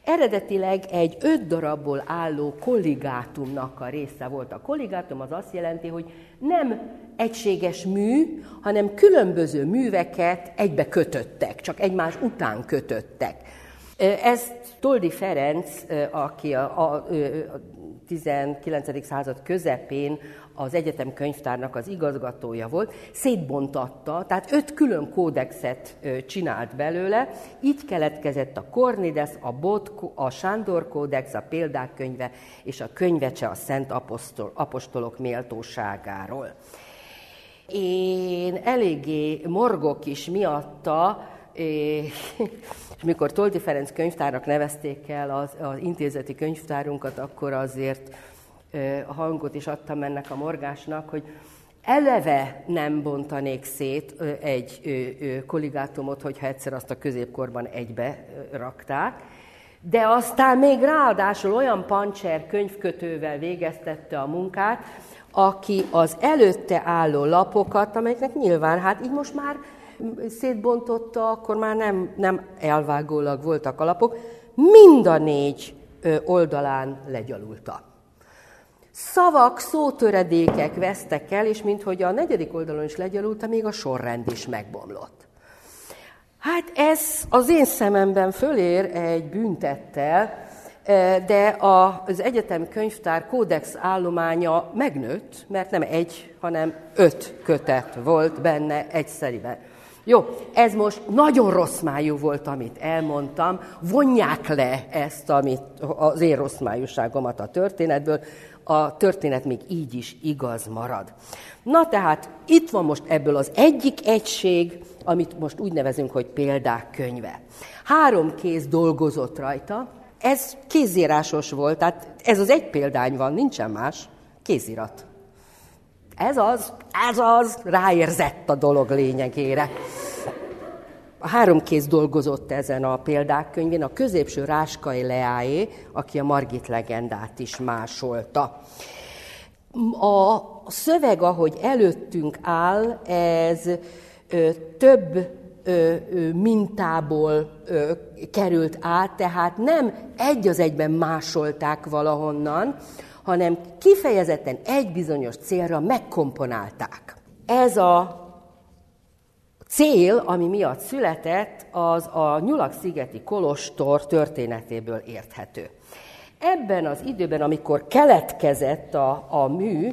Eredetileg egy 5 darabból álló kolligátumnak a része volt. A kolligátum az azt jelenti, hogy nem egységes mű, hanem különböző műveket egybe kötöttek, csak egymás után kötöttek. Ezt Toldy Ferenc, aki a 19. század közepén az egyetem könyvtárnak az igazgatója volt, szétbontatta, tehát 5 külön kódexet csinált belőle, így keletkezett a Kornides, a Bot, a Sándor kódex, a példák könyve és a könyvecse a Szent Apostolok méltóságáról. Én eléggé morgok is miatta, és mikor Toldy Ferenc könyvtárnak nevezték el az intézeti könyvtárunkat, akkor azért hangot is adtam ennek a morgásnak, hogy eleve nem bontanék szét egy kolligátumot, hogyha egyszer azt a középkorban egybe rakták, de aztán még ráadásul olyan Pancser könyvkötővel végeztette a munkát, aki az előtte álló lapokat, amelyeknek nyilván, hát így most már szétbontotta, akkor már nem elvágólag voltak a lapok, mind a 4 oldalán legyalulta. Szavak, szótöredékek vesztek el, és minthogy a 4. oldalon is legyalulta, még a sorrend is megbomlott. Hát ez az én szememben fölér egy büntettel, de az egyetem könyvtár kódex állománya megnőtt, mert nem 1, hanem 5 kötet volt benne egyszeriben. Jó, ez most nagyon rossz májú volt, amit elmondtam, vonják le ezt, az én rossz májúságomat a történetből, a történet még így is igaz marad. Na tehát itt van most ebből az egyik egység, amit most úgy nevezünk, hogy példák könyve. 3 kéz dolgozott rajta, ez kézírásos volt, tehát ez az egy példány van, nincsen más, kézirat. Ez az, ráérzett a dolog lényegére. A 3 kéz dolgozott ezen a példák könyvén, a középső Ráskai Leáé, aki a Margit legendát is másolta. A szöveg, ahogy előttünk áll, ez több mintából került át, tehát nem egy az egyben másolták valahonnan, hanem kifejezetten egy bizonyos célra megkomponálták. Ez a cél, ami miatt született, az a Nyulak-szigeti kolostor történetéből érthető. Ebben az időben, amikor keletkezett a mű,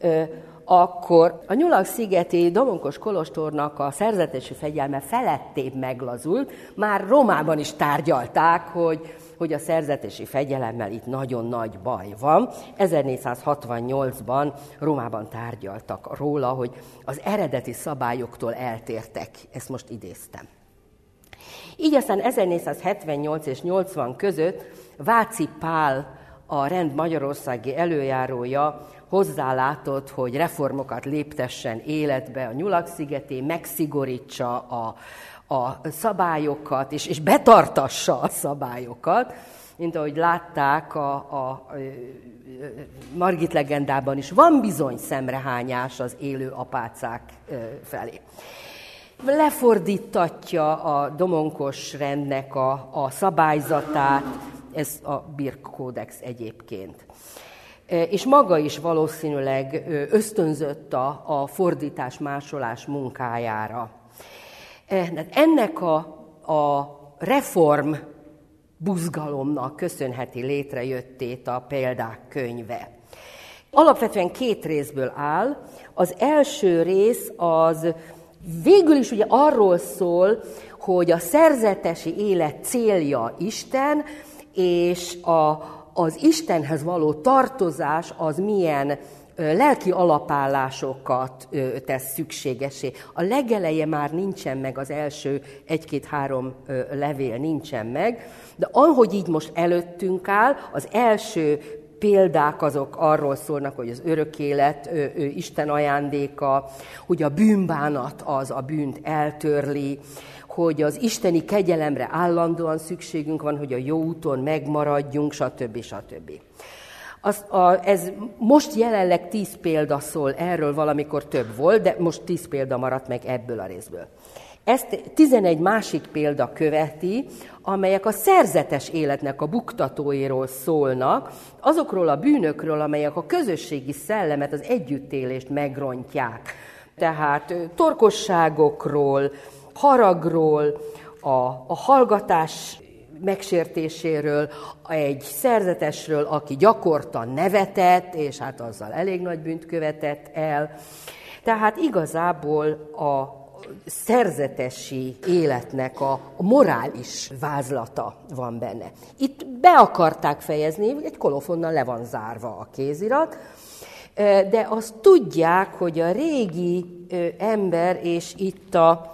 akkor a Nyulak-szigeti Domonkos kolostornak a szerzetesi fegyelme felettébb meglazult, már Rómában is tárgyalták, hogy a szerzetesi fegyelemmel itt nagyon nagy baj van. 1468-ban Rómában tárgyaltak róla, hogy az eredeti szabályoktól eltértek. Ezt most idéztem. Így aztán 1478 és 80 között Váci Pál, a rend magyarországi előjárója hozzálátott, hogy reformokat léptessen életbe a Nyulak-szigetén, megszigorítsa a szabályokat, és betartassa a szabályokat, mint ahogy látták a Margit legendában is, van bizony szemrehányás az élő apácák felé. Lefordítatja a domonkos rendnek a szabályzatát, ez a Birk kódex egyébként. És maga is valószínűleg ösztönzött a fordítás-másolás munkájára. Ennek a reform buzgalomnak köszönheti létrejöttét a példák könyve. Alapvetően 2 részből áll. Az első rész az végül is ugye arról szól, hogy a szerzetesi élet célja Isten, és az Istenhez való tartozás az milyen lelki alapállásokat tesz szükségessé. A legeleje már nincsen meg, az első 1-2-3 levél nincsen meg, de ahogy így most előttünk áll, az első példák azok arról szólnak, hogy az örök élet Isten ajándéka, hogy a bűnbánat az a bűnt eltörli, hogy az isteni kegyelemre állandóan szükségünk van, hogy a jó úton megmaradjunk, stb. Stb. Ez most jelenleg 10 példa szól erről, valamikor több volt, de most 10 példa maradt meg ebből a részből. Ezt 11 másik példa követi, amelyek a szerzetes életnek a buktatóiról szólnak, azokról a bűnökről, amelyek a közösségi szellemet, az együttélést megrontják. Tehát torkosságokról, haragról, a hallgatás megsértéséről, egy szerzetesről, aki gyakorta nevetett, és hát azzal elég nagy bűnt követett el. Tehát igazából a szerzetesi életnek a morális vázlata van benne. Itt be akarták fejezni, egy kolofonnal le van zárva a kézirat, de azt tudják, hogy a régi ember, és itt a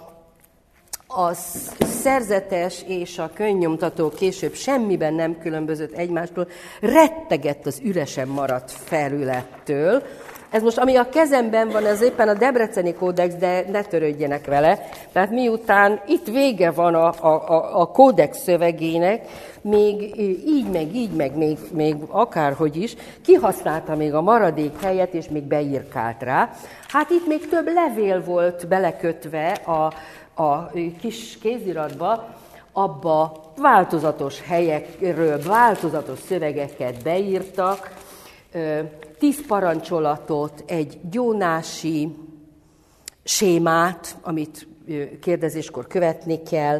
szerzetes és a könyvnyomtató később semmiben nem különbözött egymástól, rettegett az üresen maradt felülettől. Ez most, ami a kezemben van, ez éppen a Debreceni kódex, de ne törődjenek vele. Tehát miután itt vége van a kódex szövegének, még így, még akárhogy is, kihasználta még a maradék helyet, és még beírkált rá. Hát itt még több levél volt belekötve a kis kéziratba, abba változatos helyekről, változatos szövegeket beírtak, 10 parancsolatot, egy gyónási sémát, amit kérdezéskor követni kell,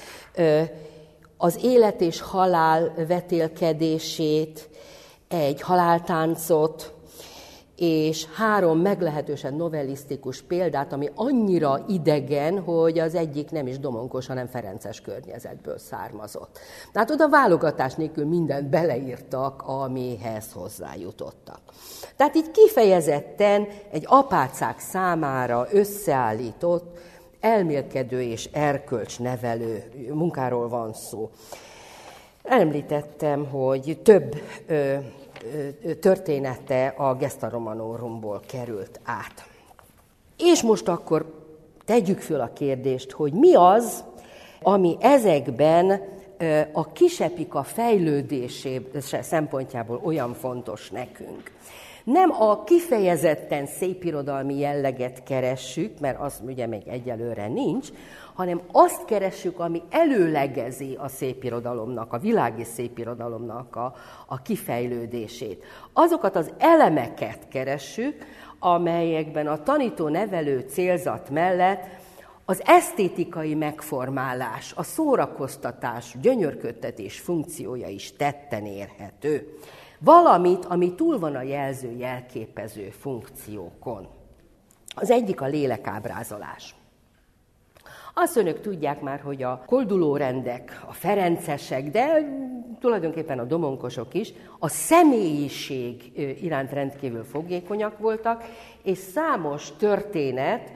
az élet és halál vetélkedését, egy haláltáncot, és 3 meglehetősen novellisztikus példát, ami annyira idegen, hogy az egyik nem is domonkos, hanem ferences környezetből származott. Tehát oda válogatás nélkül mindent beleírtak, amihez hozzájutottak. Tehát így kifejezetten egy apácák számára összeállított, elmélkedő és erkölcsnevelő munkáról van szó. Említettem, hogy több története a Gesta Romanorumból került át. És most akkor tegyük föl a kérdést, hogy mi az, ami ezekben a kisepika fejlődése szempontjából olyan fontos nekünk. Nem a kifejezetten szépirodalmi jelleget keressük, mert az ugye még egyelőre nincs, hanem azt keressük, ami előlegezi a szépirodalomnak, a világi szépirodalomnak a kifejlődését. Azokat az elemeket keressük, amelyekben a tanító-nevelő célzat mellett az esztétikai megformálás, a szórakoztatás, gyönyörködtetés funkciója is tetten érhető. Valamit, ami túl van a jelző-jelképező funkciókon. Az egyik a lélekábrázolás. Azt önök tudják már, hogy a koldulórendek, a ferencesek, de tulajdonképpen a domonkosok is a személyiség iránt rendkívül fogékonyak voltak, és számos történet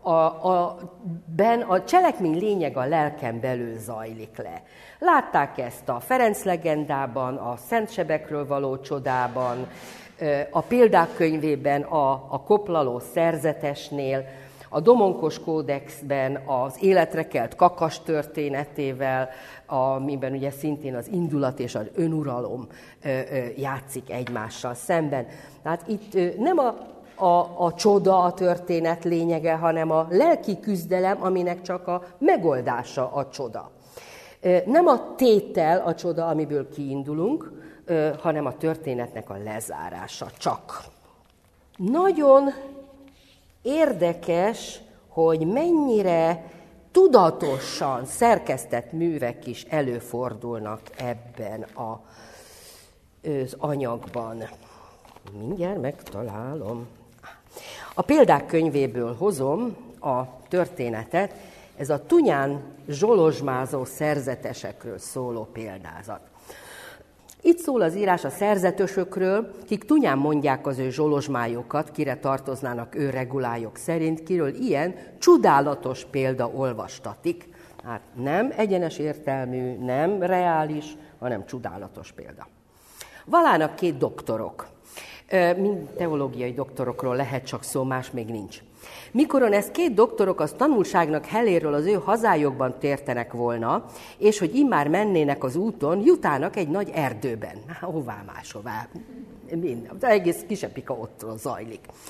a cselekmény lényeg a lelken belül zajlik le. Látták ezt a Ferenc legendában, a Szent Sebekről való csodában, a példák könyvében, a koplaló szerzetesnél, a Domonkos kódexben az életre kelt kakas történetével, amiben ugye szintén az indulat és az önuralom játszik egymással szemben. Tehát itt nem a csoda a történet lényege, hanem a lelki küzdelem, aminek csak a megoldása a csoda. Nem a tétel a csoda, amiből kiindulunk, hanem a történetnek a lezárása csak. Nagyon érdekes, hogy mennyire tudatosan szerkesztett művek is előfordulnak ebben az anyagban. Mindjárt megtalálom. A példák könyvéből hozom a történetet, ez a tunyán zsolozsmázó szerzetesekről szóló példázat. Itt szól az írás a szerzetősökről, kik tunyán mondják az ő zsolozsmájukat, kire tartoznának ő regulájuk szerint, kiről ilyen csodálatos példa olvastatik. Hát nem egyenes értelmű, nem reális, hanem csodálatos példa. Valának 2 doktorok. Mind teológiai doktorokról lehet csak szó, más még nincs. Mikoron ez 2 doktorok az tanulságnak heléről az ő hazájukban tértenek volna, és hogy immár mennének az úton, jutának egy nagy erdőben. Hová máshová? Az egész kisepika ott zajlik.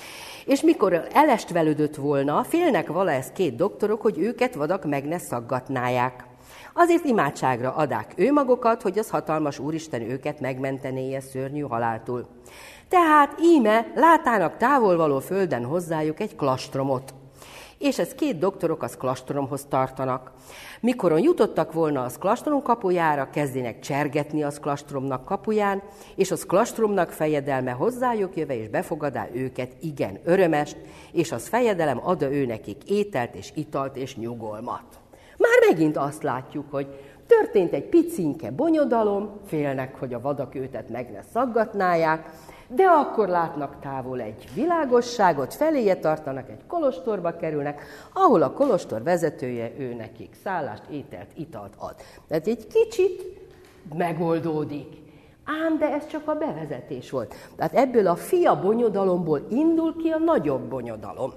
És mikor elestvelődött volna, félnek vala ezt két doktorok, hogy őket vadak meg ne szaggatnáják. Azért imádságra adák ő magukat, hogy az hatalmas Úristen őket megmentenéje szörnyű haláltól. Tehát íme látának távolvaló földen hozzájuk egy klastromot. És ez két doktorok az klastromhoz tartanak. Mikoron jutottak volna az klastrom kapujára, kezdének csergetni az klastromnak kapuján, és az klastromnak fejedelme hozzájuk jöve, és befogadá őket igen örömest, és az fejedelem adja ő nekik ételt és italt és nyugalmat. Már megint azt látjuk, hogy történt egy picinke bonyodalom, félnek, hogy a vadak őtet meg ne szaggatnáják, de akkor látnak távol egy világosságot, feléje tartanak, egy kolostorba kerülnek, ahol a kolostor vezetője ő nekik szállást, ételt, italt ad. Tehát egy kicsit megoldódik. Ám, de ez csak a bevezetés volt. Tehát ebből a fia bonyodalomból indul ki a nagyobb bonyodalom.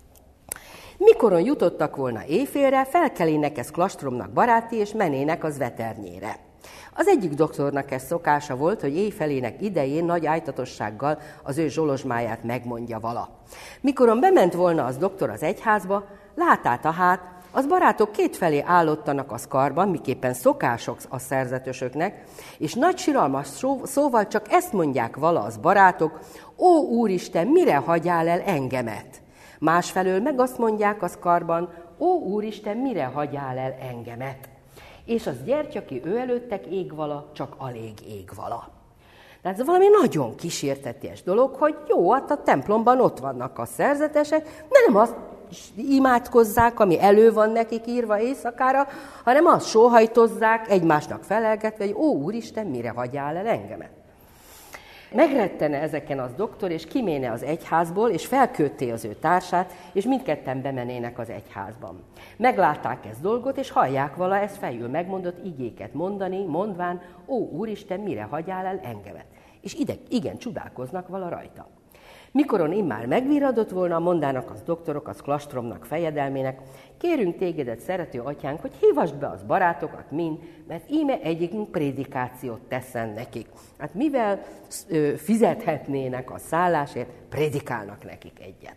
Mikoron jutottak volna éjfélre, felkelének ez klastromnak baráti, és menének az veternyére. Az egyik doktornak ez szokása volt, hogy éjfelének idején nagy ájtatossággal az ő zsolozsmáját megmondja vala. Mikoron bement volna az doktor az egyházba, látát a hát, az barátok kétfelé állottanak az karban, miképpen szokások a szerzetősöknek, és nagy siralmas szóval csak ezt mondják vala az barátok: ó Úristen, mire hagyjál el engemet? Másfelől meg azt mondják az karban: ó Úristen, mire hagyjál el engemet? És az gyertya, ki ő előttek ég vala, csak alég ég vala. Tehát ez valami nagyon kísérteties dolog, hogy jó, hát a templomban ott vannak a szerzetesek, de nem azt imádkozzák, ami elő van nekik írva éjszakára, hanem azt sóhajtozzák, egymásnak felelgetve, hogy ó Úristen, mire hagyjál el engemet? Megrettene ezeken az doktor, és kiméne az egyházból, és felkötté az ő társát, és mindketten bemenének az egyházban. Meglátták ezt dolgot, és hallják vala ezt fejül megmondott igéket mondani, mondván: ó Úristen, mire hagyjál el engemet? És igen, csodálkoznak vala rajta. Mikoron immár megvirradott volna, mondának az doktorok az klastromnak fejedelmének: kérünk tégedet, szerető atyánk, hogy hívasd be az barátokat mind, mert íme egyikünk prédikációt teszen nekik. Hát mivel fizethetnének a szállásért, prédikálnak nekik egyet.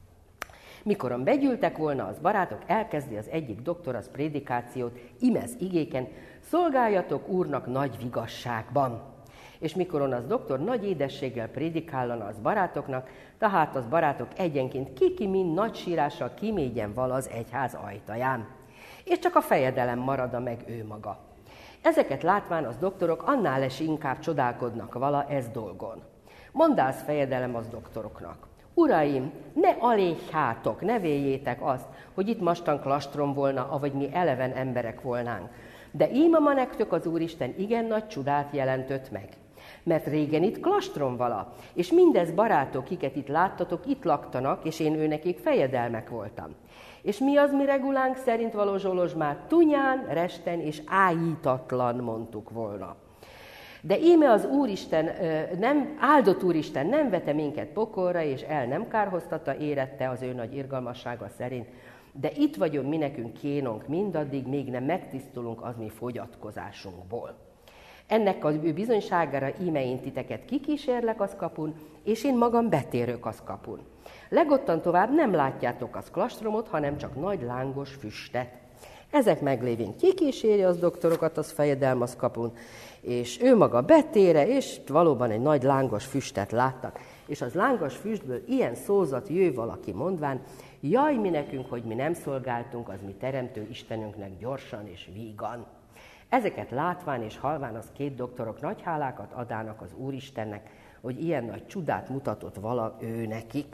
Mikoron begyűltek volna az barátok, elkezdi az egyik doktor az prédikációt, imez igéken: szolgáljatok Úrnak nagy vigasságban. És mikoron az doktor nagy édességgel prédikállana az barátoknak, tehát az barátok egyenként ki mind nagy sírással kimégyen vala az egyház ajtaján. És csak a fejedelem marad meg ő maga. Ezeket látván az doktorok annál is inkább csodálkodnak vala ez dolgon. Mondász fejedelem az doktoroknak: uraim, ne aléhjátok, ne véljétek azt, hogy itt mostan klastrom volna, avagy mi eleven emberek volnánk. De íme ma nektök az Úristen igen nagy csodát jelentött meg. Mert régen itt klastrom vala, és mindez barátok, kiket itt láttatok, itt laktanak, és én őnekik fejedelmek voltam. És mi az mi regulánk szerint való zsolozsmát tunyán, resten és ájítatlan mondtuk volna. De íme az Úristen, áldott Úristen nem vete minket pokolra, és el nem kárhoztatta érette az ő nagy irgalmassága szerint, de itt vagyunk mi nekünk kénonk mindaddig, még nem megtisztulunk az mi fogyatkozásunkból. Ennek a bizonyságára íme én titeket kikísérlek az kapun, és én magam betérök az kapun. Legottan tovább nem látjátok az klastromot, hanem csak nagy lángos füstet. Ezek meglévén kikíséri az doktorokat az fejedelm az kapun, és ő maga betére, és valóban egy nagy lángos füstet láttak. És az lángos füstből ilyen szózat jöjj valaki mondván: jaj mi nekünk, hogy mi nem szolgáltunk az mi teremtő Istenünknek gyorsan és vígan. Ezeket látván és halván az két doktorok nagy hálákat adának az Úristennek, hogy ilyen nagy csodát mutatott vala ő nekik.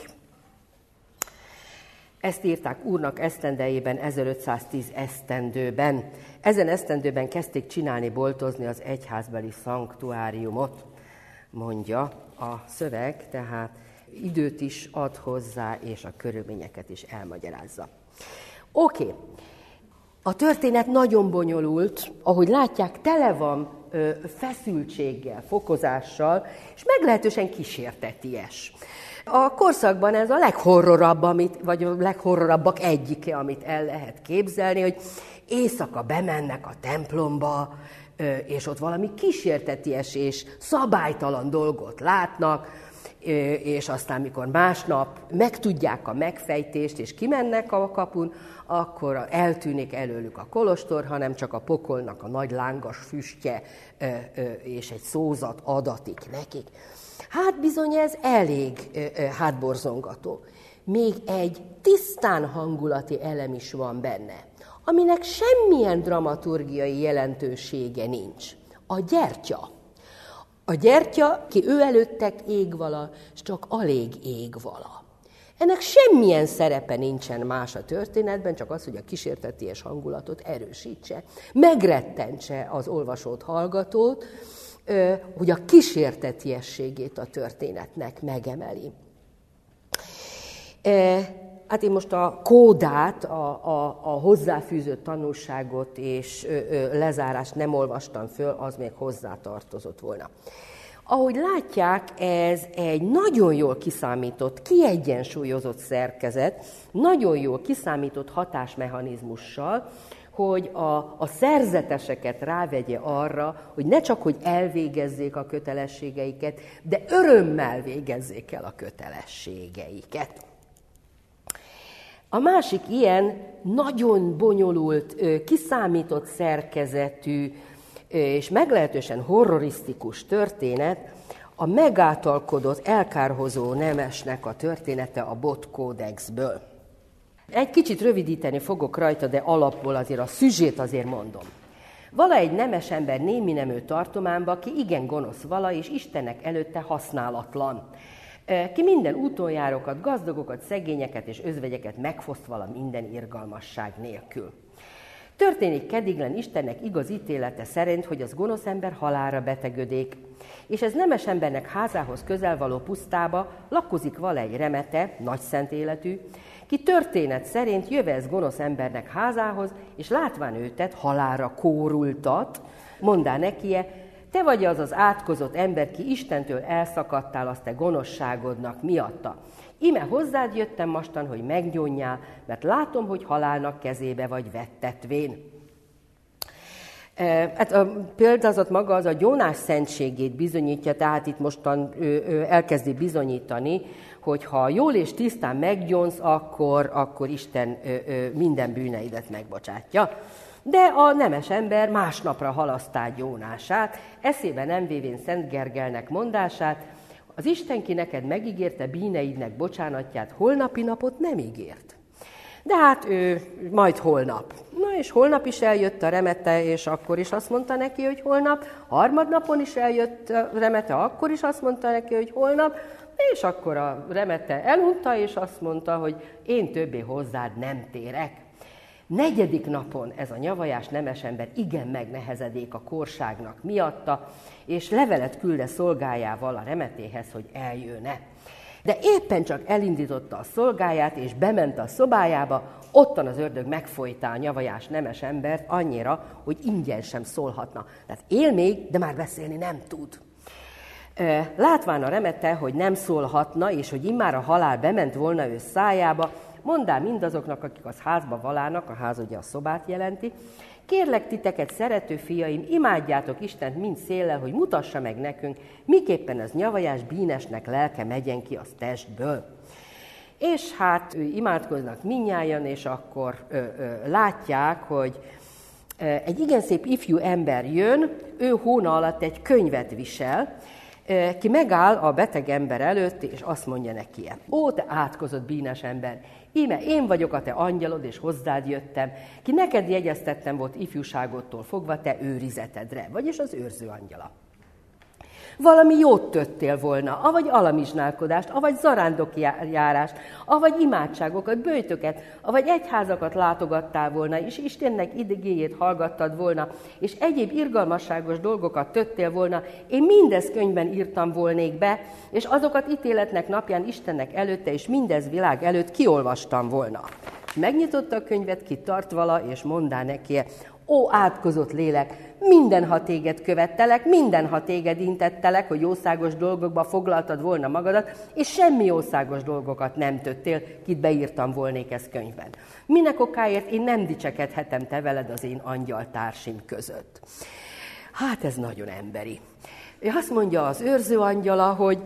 Ezt írták Úrnak esztendejében, 1510 esztendőben. Ezen esztendőben kezdték csinálni, boltozni az egyházbeli szanktuáriumot, mondja a szöveg, tehát időt is ad hozzá, és a körülményeket is elmagyarázza. Oké. A történet nagyon bonyolult, ahogy látják, tele van feszültséggel, fokozással, és meglehetősen kísérteties. A korszakban ez a leghorrorabb, vagy a leghorrorabbak egyike, amit el lehet képzelni, hogy éjszaka bemennek a templomba, és ott valami kísérteties és szabálytalan dolgot látnak, és aztán, mikor másnap megtudják a megfejtést, és kimennek a kapun, akkor eltűnik előlük a kolostor, hanem csak a pokolnak a nagy lángas füstje és egy szózat adatik nekik. Hát bizony ez elég hátborzongató. Még egy tisztán hangulati elem is van benne, aminek semmilyen dramaturgiai jelentősége nincs. A gyertya. A gyertya, ki ő előttek égvala, és csak alig égvala. Ennek semmilyen szerepe nincsen más a történetben, csak az, hogy a kísérteties hangulatot erősítse, megrettentse az olvasót, hallgatót, hogy a kísértetiességét a történetnek megemeli. Hát én most a kódát, a hozzáfűzött tanulságot és lezárást nem olvastam föl, az még hozzátartozott volna. Ahogy látják, ez egy nagyon jól kiszámított, kiegyensúlyozott szerkezet, nagyon jól kiszámított hatásmechanizmussal, hogy a szerzeteseket rávegye arra, hogy ne csak, hogy elvégezzék a kötelességeiket, de örömmel végezzék el a kötelességeiket. A másik ilyen nagyon bonyolult, kiszámított szerkezetű és meglehetősen horrorisztikus történet a megáltalkodott, elkárhozó nemesnek a története a Bot Kódexből. Egy kicsit rövidíteni fogok rajta, de alapból azért a szüzsét azért mondom. Vala egy nemes ember némi nemű tartományba, ki igen gonosz vala, és Istennek előtte használatlan. Ki minden útonjárókat, gazdagokat, szegényeket és özvegyeket megfoszt vala minden irgalmasság nélkül. Történik kediglen Istennek igaz ítélete szerint, hogy az gonosz ember halálra betegödik, és ez nemes embernek házához közel való pusztába lakozik vala egy remete, nagy szent életű, ki történet szerint jöve ez gonosz embernek házához, és látván őtet halálra kórultat, mondá nekie, te vagy az az átkozott ember, ki Istentől elszakadtál azt te gonoszságodnak miatta. Ime hozzád jöttem mostan, hogy megnyomjál, mert látom, hogy halálnak kezébe vagy vettetvén. Hát a példázat maga az a gyónás szentségét bizonyítja, tehát itt mostan elkezdi bizonyítani, hogy ha jól és tisztán meggyónsz, akkor Isten minden bűneidet megbocsátja. De a nemes ember másnapra halasztál gyónását, eszébe nem vévén Szent Gergelnek mondását, az Isten ki neked megígérte bűneidnek bocsánatját, holnapi napot nem ígért. De hát ő majd holnap. Na és holnap is eljött a remete, és akkor is azt mondta neki, hogy holnap. Harmadnapon is eljött a remete, akkor is azt mondta neki, hogy holnap. És akkor a remete elunta, és azt mondta, hogy én többé hozzád nem térek. Negyedik napon ez a nyavajás nemes ember igen megnehezedék a korságnak miatta, és levelet külde szolgájával a remetéhez, hogy eljönne. De éppen csak elindította a szolgáját, és bement a szobájába, ottan az ördög megfojtá a nyavajás nemes embert annyira, hogy ingyen sem szólhatna. Tehát él még, de már beszélni nem tud. Látván a remete, hogy nem szólhatna, és hogy immár a halál bement volna ő szájába, mondá mindazoknak, akik az házba valának, a ház ugye a szobát jelenti, kérlek titeket, szerető fiaim, imádjátok Istent mind széllel, hogy mutassa meg nekünk, miképpen ez nyavajás bínesnek lelke megyen ki az testből. És hát imádkoznak mindnyájan, és akkor látják, hogy egy igen szép ifjú ember jön, ő hóna alatt egy könyvet visel, ki megáll a beteg ember előtt, és azt mondja neki, ó, te átkozott bínes ember, íme én vagyok a te angyalod, és hozzád jöttem, ki neked jegyeztettem volt ifjúságodtól fogva te őrizetedre, vagyis az őrző angyala. Valami jót tettél volna, avagy alamizsnálkodást, avagy zarándokjárást, avagy imádságokat, böjtöket, avagy egyházakat látogattál volna, és Istennek igéjét hallgattad volna, és egyéb irgalmasságos dolgokat tettél volna, én mindezt könyvben írtam volnék be, és azokat ítéletnek napján Istennek előtte, és mindez világ előtt kiolvastam volna. Megnyitotta a könyvet, kitart vala, és mondá neki, ó, átkozott lélek, mindenha téged követtelek, mindenha téged intettelek, hogy jószágos dolgokba foglaltad volna magadat, és semmi jószágos dolgokat nem tettél, kit beírtam volnék ezt könyvben. Minek okáért én nem dicsekedhetem te veled az én angyaltársim között. Hát ez nagyon emberi. Azt mondja az őrző angyala,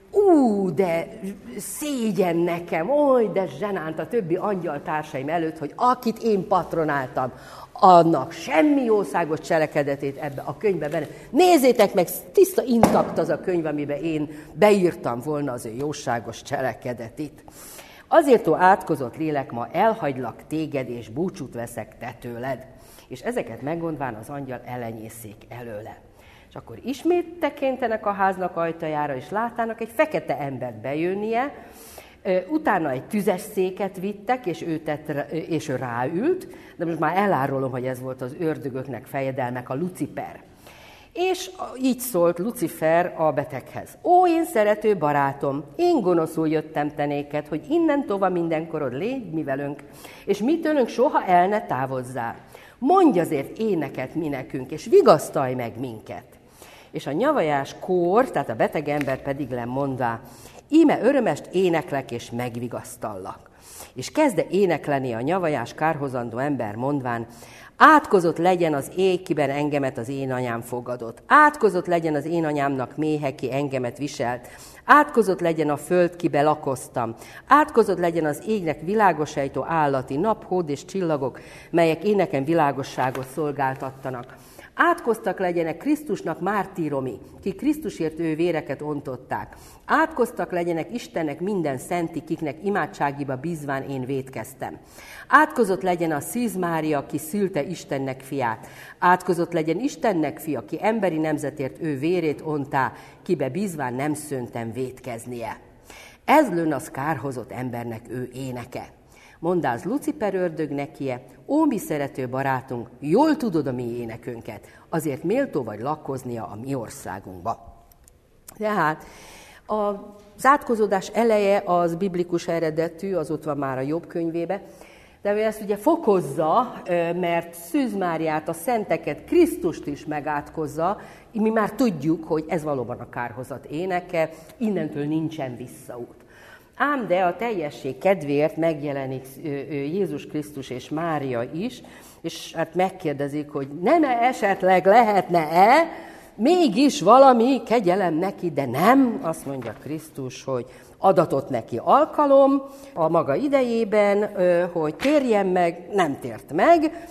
de szégyen nekem, de zsenánt a többi angyaltársaim előtt, hogy akit én patronáltam, annak semmi jószágos cselekedetét ebbe a könyvbe benne. Nézzétek meg, tiszta intakt az a könyv, amiben én beírtam volna az ő jóságos cselekedetét. Azért, ó átkozott lélek, ma elhagylak téged, és búcsút veszek te tőled. És ezeket megmondván az angyal elenyészék előle. És akkor ismét tekintenek a háznak ajtajára, és láttának egy fekete embert bejönnie, utána egy tüzes széket vittek, és ő ráült, de most már elárulom, hogy ez volt az ördögöknek fejedelmek, a Lucifer. És így szólt Lucifer a beteghez. Ó, én szerető barátom, én gonoszul jöttem te néked, hogy innen tova mindenkorod légy mi velünk, és mi tőlünk soha el ne távozzál. Mondj azért éneket mi nekünk, és vigasztalj meg minket. És a nyavajás kór, tehát a beteg ember pedig lemondvá, íme örömest éneklek és megvigasztallak. És kezde énekleni a nyavajás kárhozandó ember mondván, átkozott legyen az ég, kiben engemet az én anyám fogadott. Átkozott legyen az én anyámnak méhe, ki engemet viselt. Átkozott legyen a föld, kibe lakoztam. Átkozott legyen az égnek világosejtó állati, nap, hód és csillagok, melyek én nekem világosságot szolgáltattanak. Átkoztak legyenek Krisztusnak mártíromi, ki Krisztusért ő véreket ontották. Átkoztak legyenek Istennek minden szenti, kiknek imádságiba bízván én vétkeztem. Átkozott legyen a Szűz Mária, ki szülte Istennek fiát. Átkozott legyen Istennek fia, ki emberi nemzetért ő vérét ontá, kibe bízván nem szöntem vétkeznie. Ez lőn az kárhozott embernek ő éneke. Mondáz Lucifer ördög nekie, ó, mi szerető barátunk, jól tudod a mi énekünket, azért méltó vagy lakkoznia a mi országunkba. Tehát az átkozódás eleje az biblikus eredetű, az ott van már a Jobb könyvébe, de ő ezt ugye fokozza, mert Szűz Máriát, a szenteket, Krisztust is megátkozza, mi már tudjuk, hogy ez valóban a kárhozat éneke, innentől nincsen visszaút. Ám de a teljesség kedvéért megjelenik Jézus Krisztus és Mária is, és hát megkérdezik, hogy nem esetleg lehetne-e mégis valami kegyelem neki, de nem, azt mondja Krisztus, hogy adatott neki alkalom a maga idejében, hogy térjen meg, nem tért meg.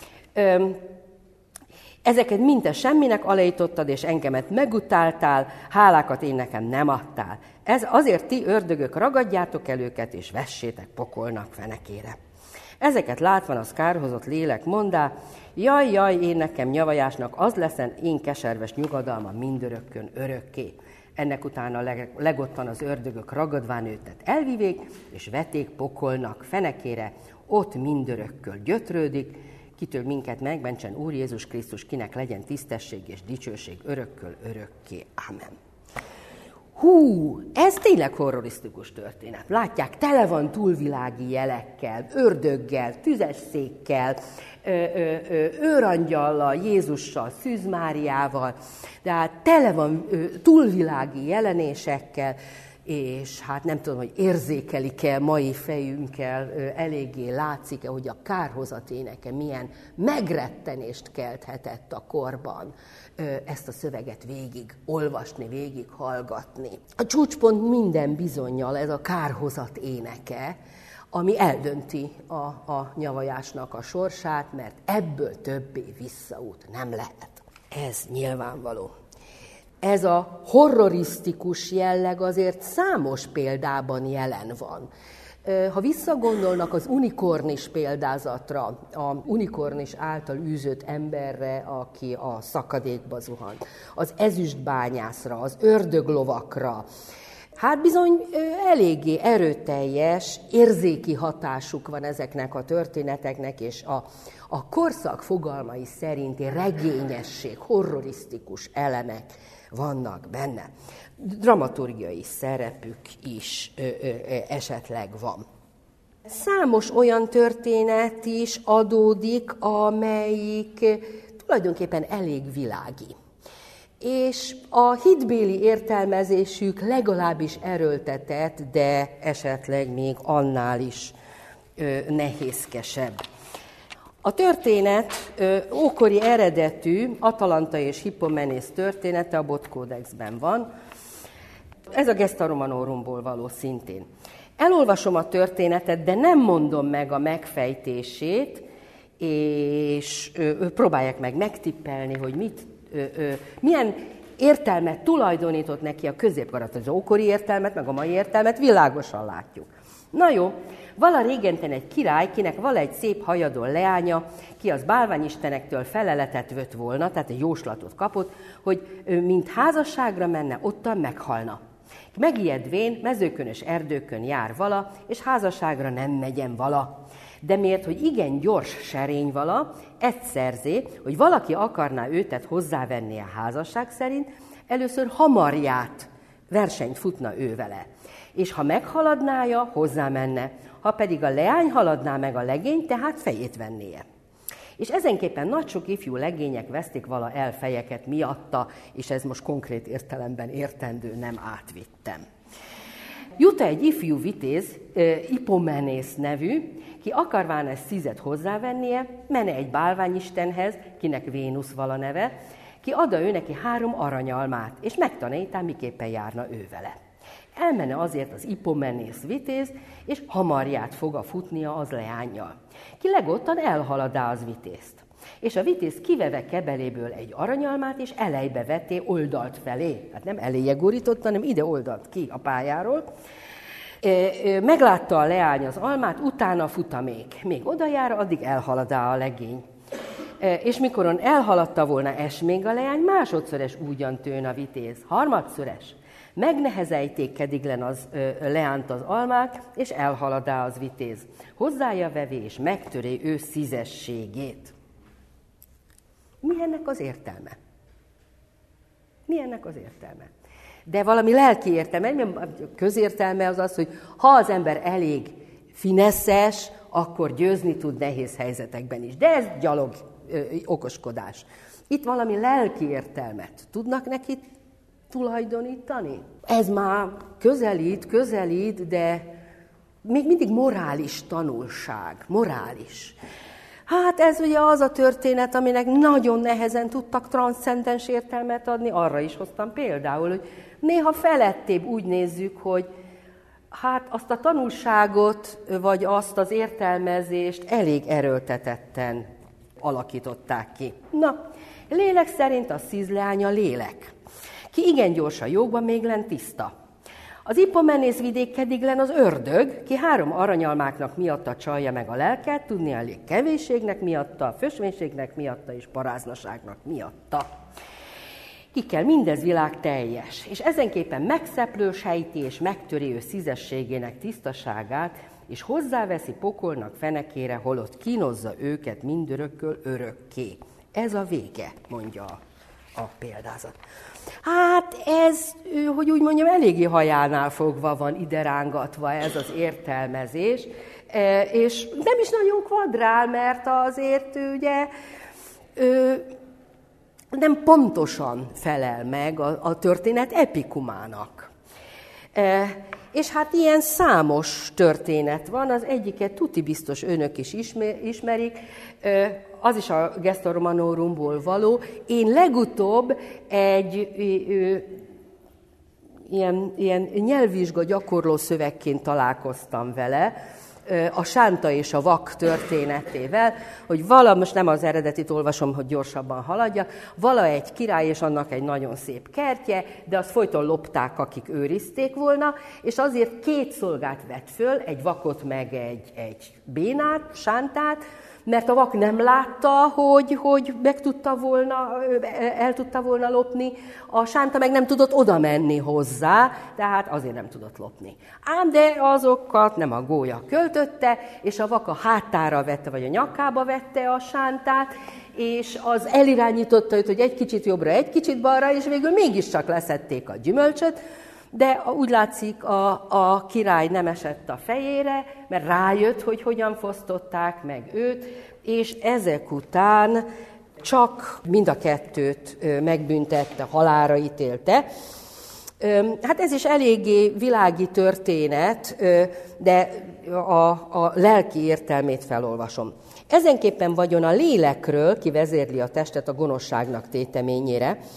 Ezeket mind te semminek alejtottad, és engemet megutáltál, hálákat én nekem nem adtál. Ez azért ti ördögök ragadjátok el őket, és vessétek pokolnak fenekére. Ezeket látván az kárhozott lélek mondá, jaj, én nekem nyavajásnak az leszen, én keserves nyugodalma mindörökkön örökké. Ennek utána legottan az ördögök ragadván őtet elvivék, és veték pokolnak fenekére, ott mindörökköl gyötrődik, kitől minket megmentsen Úr Jézus Krisztus, kinek legyen tisztesség és dicsőség örökköl örökké. Amen. Ez tényleg horrorisztikus történet. Látják, tele van túlvilági jelekkel, ördöggel, tüzes székkel, őrangyallal, Jézussal, Szűz Máriával, de hát tele van túlvilági jelenésekkel, és hát nem tudom, hogy érzékelik-e mai fejünkkel, eléggé látszik-e, hogy a kárhozat éneke milyen megrettenést kelthetett a korban ezt a szöveget végig olvasni, végig hallgatni. A csúcspont minden bizonnyal ez a kárhozat éneke, ami eldönti a nyavajásnak a sorsát, mert ebből többé visszaút nem lehet. Ez nyilvánvaló. Ez a horrorisztikus jelleg azért számos példában jelen van. Ha visszagondolnak az unikornis példázatra, a unikornis által űzött emberre, aki a szakadékba zuhant, az ezüstbányászra, az ördöglovakra, hát bizony eléggé erőteljes, érzéki hatásuk van ezeknek a történeteknek, és a korszak fogalmai szerinti regényesség, horrorisztikus elemek vannak benne. Dramaturgiai szerepük is esetleg van. Számos olyan történet is adódik, amelyik tulajdonképpen elég világi. És a hitbéli értelmezésük legalábbis erőltetett, de esetleg még annál is nehézkesebb. A történet ókori eredetű, Atalanta és Hippomenész története a Botkódexben van. ez a Gesta Romanorumból való szintén. Elolvasom a történetet, de nem mondom meg a megfejtését, és próbálják meg megtippelni, hogy milyen értelmet tulajdonított neki a középkor, az ókori értelmet, meg a mai értelmet, világosan látjuk. Na jó, vala régenten egy király, kinek vala egy szép hajadon leánya, ki az bálványistenektől feleletet vött volna, tehát egy jóslatot kapott, hogy mint házasságra menne, ottan meghalna. Megijedvén mezőkönös erdőkön jár vala, és házasságra nem megyen vala. De miért, hogy igen gyors serény vala, ezt szerzé, hogy valaki akarná őtet hozzávenni a házasság szerint, először hamarját, versenyt futna ő vele. És ha meghaladnája, hozzámenne, ha pedig a leány haladná meg a legény, tehát fejét vennie. És ezenképpen nagy sok ifjú legények veszték vala el fejeket miatta, és ez most konkrét értelemben értendő, nem átvittem. Jut egy ifjú vitéz, Ipomenész nevű, ki akarván ezt szízet hozzávennie, mene egy bálványistenhez, kinek Vénusz vala neve, ki adta ő neki 3 aranyalmát, és megtanítá, miképpen járna ő vele. Elmenne azért az Ipomenész vitéz, és hamarját foga futnia az leánnyal. Ki legottan elhaladá az vitézt. És a vitéz kiveve kebeléből egy aranyalmát, és elejbe vetté oldalt felé. Hát nem eléje gurított, hanem ide oldalt ki a pályáról. Meglátta a leány az almát, utána futa még odajára, addig elhaladá a legény. És mikoron elhaladta volna még a leány, másodszores úgyan tőn a vitéz, harmadszores. Megnehezejték kediglen az leánt az almák, és elhaladá az vitéz. Hozzája vevé, és megtöré ő szízességét. Mi ennek az értelme? Mi ennek az értelme? De valami lelki értelme, közértelme az az, hogy ha az ember elég fineszes, akkor győzni tud nehéz helyzetekben is. De ez gyalog okoskodás. Itt valami lelki értelmet tudnak neki tulajdonítani? Ez már közelít, de még mindig morális tanulság, morális. Hát ez ugye az a történet, aminek nagyon nehezen tudtak transzcendens értelmet adni, arra is hoztam például, hogy néha felettébb úgy nézzük, hogy hát azt a tanulságot, vagy azt az értelmezést elég erőltetetten alakították ki. Na, lélek szerint a szízleány a lélek, ki igen gyorsan jókban még len tiszta. Az Ipomenész vidék kediglen az ördög, ki 3 aranyalmáknak miatta csalja meg a lelket, tudni elég kevésségnek miatta, fösvénységnek miatta és paráznaságnak miatta. Ki kell mindez világ teljes, és ezenképpen megszeplő sejti és megtöri ő szízességének tisztaságát, és hozzáveszi pokolnak fenekére, holott kínozza őket mindörökköl örökké. Ez a vége, mondja a példázat. Hát ez, hogy úgy mondjam, eléggé hajánál fogva van ide rángatva ez az értelmezés, és nem is nagyon kvadrál, mert azért ugye nem pontosan felel meg a történet epikumának. És hát ilyen számos történet van, az egyiket tuti biztos önök is ismerik, az is a Gesta Romanorumból való. Én legutóbb egy ilyen nyelvvizsga gyakorló szövegként találkoztam vele, a sánta és a vak történetével, hogy most nem az eredetit olvasom, hogy gyorsabban haladja, vala egy király és annak egy nagyon szép kertje, de azt folyton lopták, akik őrizték volna, és azért 2 szolgát vett föl, egy vakot meg egy bénát, sántát, mert a vak nem látta, hogy el tudta volna lopni, a sánta meg nem tudott oda menni hozzá, tehát azért nem tudott lopni. Ám de azokat nem a gólya költötte, és a vak a hátára vette, vagy a nyakába vette a sántát, és az elirányította őt, hogy egy kicsit jobbra, egy kicsit balra, és végül mégiscsak leszették a gyümölcsöt, de úgy látszik, a király nem esett a fejére, mert rájött, hogy hogyan fosztották meg őt, és ezek után csak mind a 2 megbüntette, halálra ítélte. Hát ez is eléggé világi történet, de a lelki értelmét felolvasom. Ezenképpen vagyon a lélekről, ki vezérli a testet a gonoszságnak téteményére,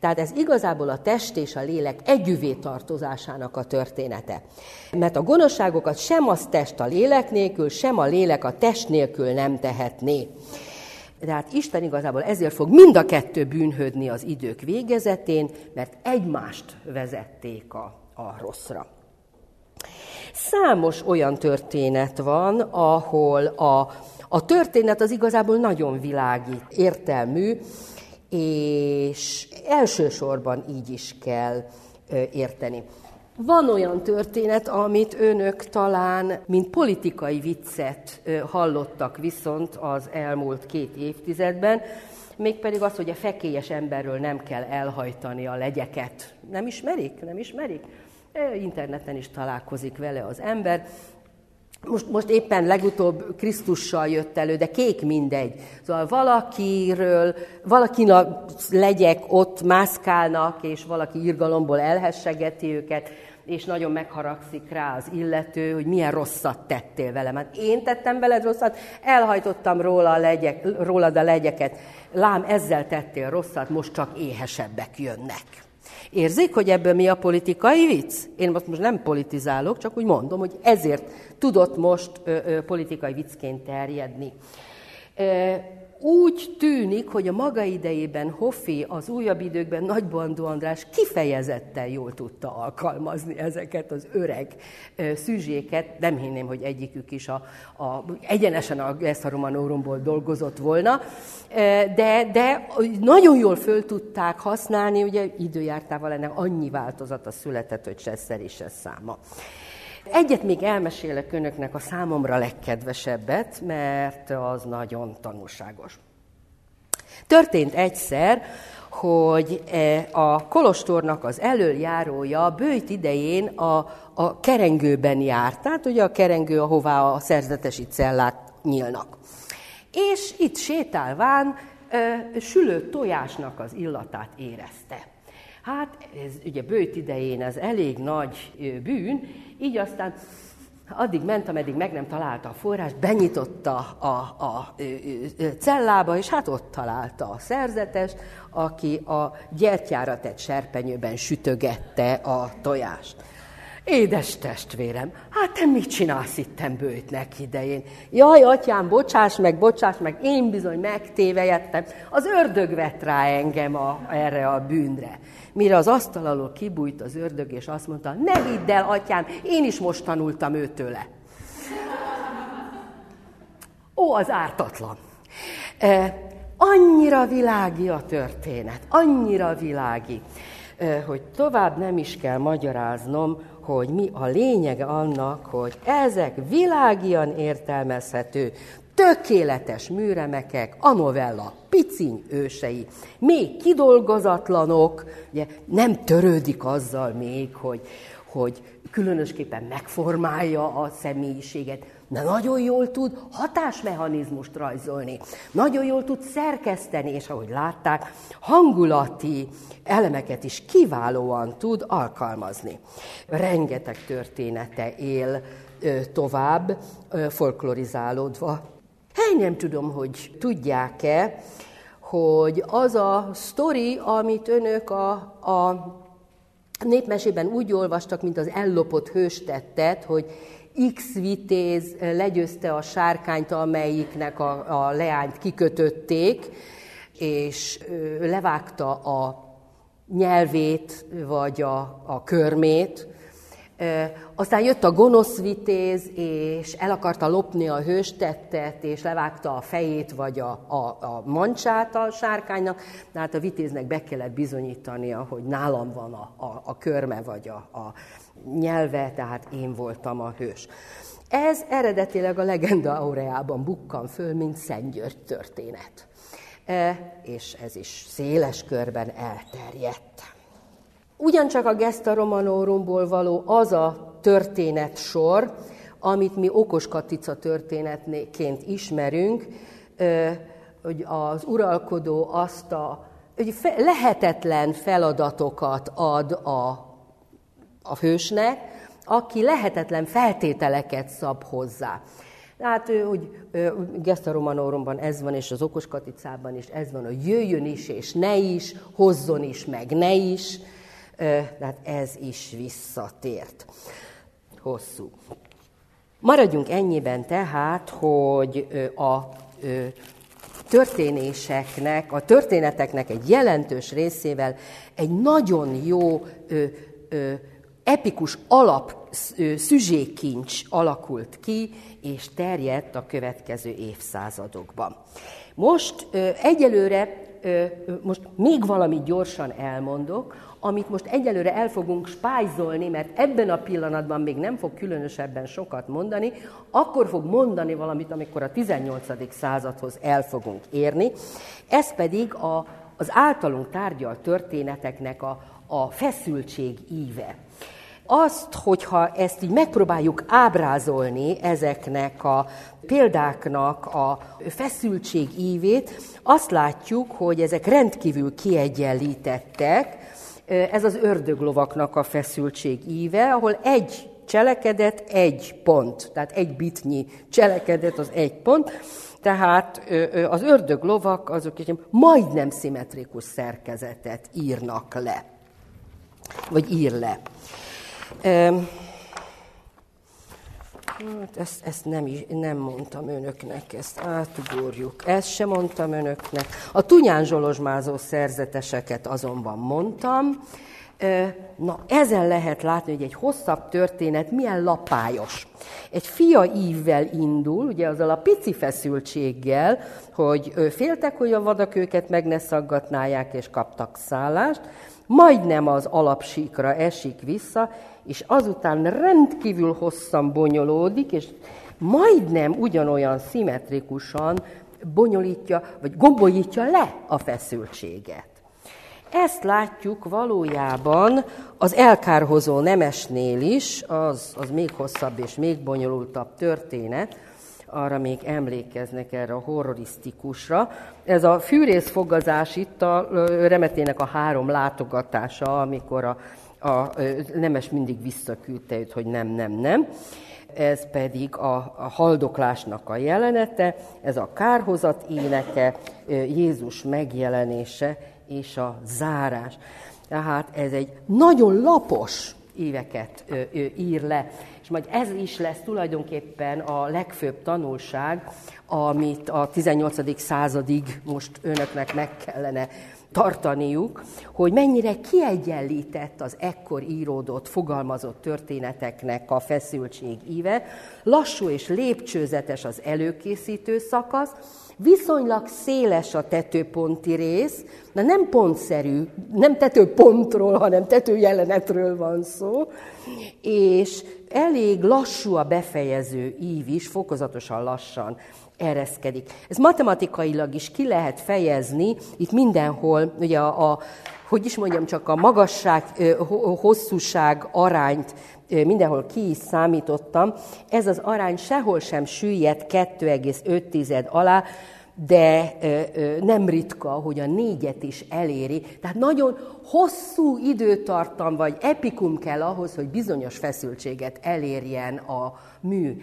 Tehát ez igazából a test és a lélek együvé tartozásának a története. Mert a gonoszságokat sem az test a lélek nélkül, sem a lélek a test nélkül nem tehetné. Tehát Isten igazából ezért fog mind a kettő bűnhődni az idők végezetén, mert egymást vezették a rosszra. Számos olyan történet van, ahol a történet az igazából nagyon világi, értelmű, és elsősorban így is kell érteni. Van olyan történet, amit önök talán, mint politikai viccet hallottak viszont az elmúlt 2 évtizedben, mégpedig az, hogy a fekélyes emberről nem kell elhajtani a legyeket. Nem ismerik? Nem ismerik? Interneten is találkozik vele az ember. Most éppen legutóbb Krisztussal jött elő, de kék mindegy. Szóval valakinek legyek ott mászkálnak, és valaki irgalomból elhessegeti őket, és nagyon megharagszik rá az illető, hogy milyen rosszat tettél velem. Hát én tettem veled rosszat, elhajtottam rólad a legyeket. Lám, ezzel tettél rosszat, most csak éhesebbek jönnek. Érzik, hogy ebből mi a politikai vicc? Én most nem politizálok, csak úgy mondom, hogy ezért tudott most politikai viccként terjedni. Úgy tűnik, hogy a maga idejében Hoffi az újabb időkben Nagybandó András kifejezetten jól tudta alkalmazni ezeket az öreg szüzséket. Nem hinném, hogy egyikük is egyenesen ezt a Romanórumból dolgozott volna, de nagyon jól föl tudták használni, ugye időjártával ennek annyi változata született, hogy se szer és se száma. Egyet még elmesélek önöknek, a számomra legkedvesebbet, mert az nagyon tanulságos. Történt egyszer, hogy a kolostornak az elöljárója böjt idején a kerengőben járt. Tehát ugye a kerengő, ahová a szerzetesi cellák nyílnak. És itt sétálván sülő tojásnak az illatát érezte. Hát ez ugye böjt idején ez elég nagy bűn, így aztán addig ment, ameddig meg nem találta a forrást, benyitotta a cellába, és hát ott találta a szerzetes, aki a gyertyára tett serpenyőben sütögette a tojást. Édes testvérem, hát te mit csinálsz itten böjtnek idején? Jaj, atyám, bocsáss meg, én bizony megtévejettem. Az ördög vett rá engem erre a bűnre. Mire az asztal alól kibújt az ördög, és azt mondta, ne hidd el, atyám, én is most tanultam őtőle. Ó, az ártatlan. Annyira világi a történet, annyira világi, hogy tovább nem is kell magyaráznom, hogy mi a lényege annak, hogy ezek világian értelmezhető, tökéletes műremekek, a novella piciny ősei, még kidolgozatlanok, ugye nem törődik azzal még, hogy különösképpen megformálja a személyiséget, de nagyon jól tud hatásmechanizmust rajzolni, nagyon jól tud szerkeszteni, és ahogy látták, hangulati elemeket is kiválóan tud alkalmazni. Rengeteg története él tovább, folklorizálódva. Hát nem tudom, hogy tudják-e, hogy az a sztori, amit önök a népmesében úgy olvastak, mint az ellopott hőstettet, hogy X vitéz legyőzte a sárkányt, amelyiknek a leányt kikötötték, és levágta a nyelvét vagy a körmét. Aztán jött a gonosz vitéz, és el akarta lopni a hőstettet, és levágta a fejét vagy a mancsát a sárkánynak. De hát a vitéznek be kellett bizonyítania, hogy nálam van a körme vagy a nyelve, tehát én voltam a hős. Ez eredetileg a Legenda Aureában bukkan föl, mint Szent György történet. És ez is széles körben elterjedt. Ugyancsak a Gesta Romanórumból való az a történetsor, amit mi Okos Katica történetként ismerünk, hogy az uralkodó hogy lehetetlen feladatokat ad a hősnek, aki lehetetlen feltételeket szab hozzá. Hát, hogy Gesta Romanorumban ez van, és az Okos Katicában is ez van, hogy jöjjön is, és ne is, hozzon is, meg ne is. Tehát ez is visszatért. Hosszú. Maradjunk ennyiben tehát, hogy a történeteknek egy jelentős részével egy nagyon jó epikus szüzsékincs alakult ki, és terjedt a következő évszázadokban. Most egyelőre, most még valamit gyorsan elmondok, amit most egyelőre el fogunk spájzolni, mert ebben a pillanatban még nem fog különösebben sokat mondani, akkor fog mondani valamit, amikor a 18. századhoz el fogunk érni. Ez pedig az általunk tárgyalt történeteknek a feszültség íve. Azt, hogyha ezt így megpróbáljuk ábrázolni ezeknek a példáknak a feszültség ívét, azt látjuk, hogy ezek rendkívül kiegyenlítettek. Ez az ördöglovaknak a feszültség íve, ahol egy cselekedet, egy pont. Tehát egy bitnyi cselekedet az egy pont. Tehát az ördöglovak azok majdnem szimmetrikus szerkezetet írnak le. Vagy ír le. Ezt nem mondtam önöknek, ezt átugorjuk. Ezt sem mondtam önöknek. A Tunyán Zsolozsmázó szerzeteseket azonban mondtam. Na, ezen lehet látni, hogy egy hosszabb történet milyen lapályos. Egy fia ívvel indul, ugye azzal a pici feszültséggel, hogy féltek, hogy a vadak őket meg ne szaggatnálják, és kaptak szállást, majdnem az alapsíkra esik vissza, és azután rendkívül hosszan bonyolódik, és majdnem ugyanolyan szimmetrikusan bonyolítja, vagy gombolítja le a feszültséget. Ezt látjuk valójában az elkárhozó nemesnél is, az még hosszabb és még bonyolultabb történet, arra még emlékeznek erre a horrorisztikusra. Ez a fűrészfogazás itt a Remetének a 3 látogatása, amikor a nemes mindig visszaküldte őt, hogy nem. Ez pedig a haldoklásnak a jelenete, ez a kárhozat éneke, Jézus megjelenése és a zárás. Tehát ez egy nagyon lapos éveket ír le, és majd ez is lesz tulajdonképpen a legfőbb tanulság, amit a 18. századig most önöknek meg kellene tartaniuk, hogy mennyire kiegyenlített az ekkor íródott, fogalmazott történeteknek a feszültség íve, lassú és lépcsőzetes az előkészítő szakasz, viszonylag széles a tetőponti rész, de nem pontszerű, nem tetőpontról, hanem tetőjelenetről van szó, és elég lassú a befejező ív is, fokozatosan lassan ereszkedik. Ez matematikailag is ki lehet fejezni, itt mindenhol, ugye csak a magasság, hosszúság arányt mindenhol ki is számítottam, ez az arány sehol sem süllyedt 2,5 alá, de nem ritka, hogy a 4-et is eléri. Tehát nagyon hosszú időtartam vagy epikum kell ahhoz, hogy bizonyos feszültséget elérjen a mű.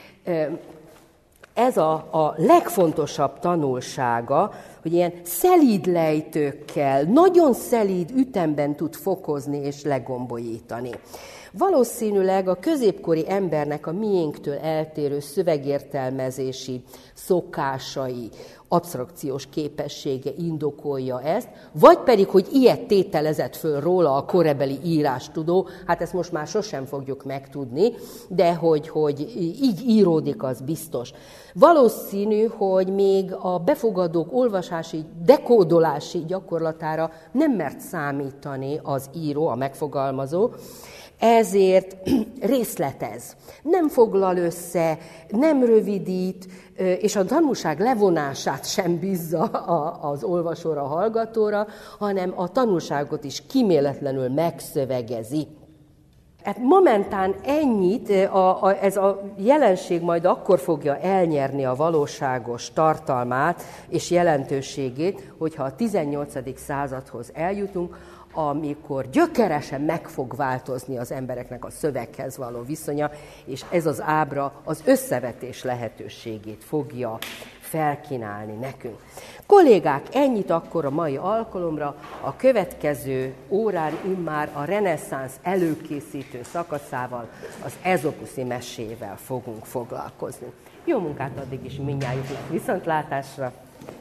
Ez a legfontosabb tanulsága, hogy ilyen szelíd lejtőkkel, nagyon szelíd ütemben tud fokozni és legombolítani. Valószínűleg a középkori embernek a miénktől eltérő szövegértelmezési szokásai, absztrakciós képessége indokolja ezt, vagy pedig, hogy ilyet tételezett föl róla a korabeli írástudó, hát ezt most már sosem fogjuk megtudni, de hogy így íródik, az biztos. Valószínű, hogy még a befogadók olvasási, dekódolási gyakorlatára nem mert számítani az író, a megfogalmazó, ezért részletez, nem foglal össze, nem rövidít, és a tanulság levonását sem bízza az olvasóra, a hallgatóra, hanem a tanulságot is kíméletlenül megszövegezi. Hát momentán ennyit, ez a jelenség majd akkor fogja elnyerni a valóságos tartalmát és jelentőségét, hogyha a 18. századhoz eljutunk, amikor gyökeresen meg fog változni az embereknek a szöveghez való viszonya, és ez az ábra az összevetés lehetőségét fogja felkínálni nekünk. Kollégák, ennyit akkor a mai alkalomra. A következő órán immár a reneszánsz előkészítő szakaszával, az Ezopuszi mesével fogunk foglalkozni. Jó munkát addig is mindnyájuknak, viszontlátásra!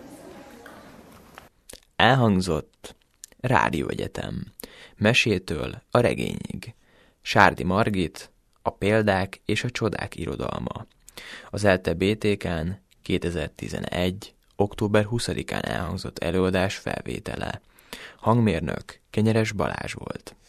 Elhangzott Rádióegyetem. Mesétől a regényig. Sárdi Margit, a példák és a csodák irodalma. Az ELTE BTK-n 2011. október 20-án elhangzott előadás felvétele. Hangmérnök Kenyeres Balázs volt.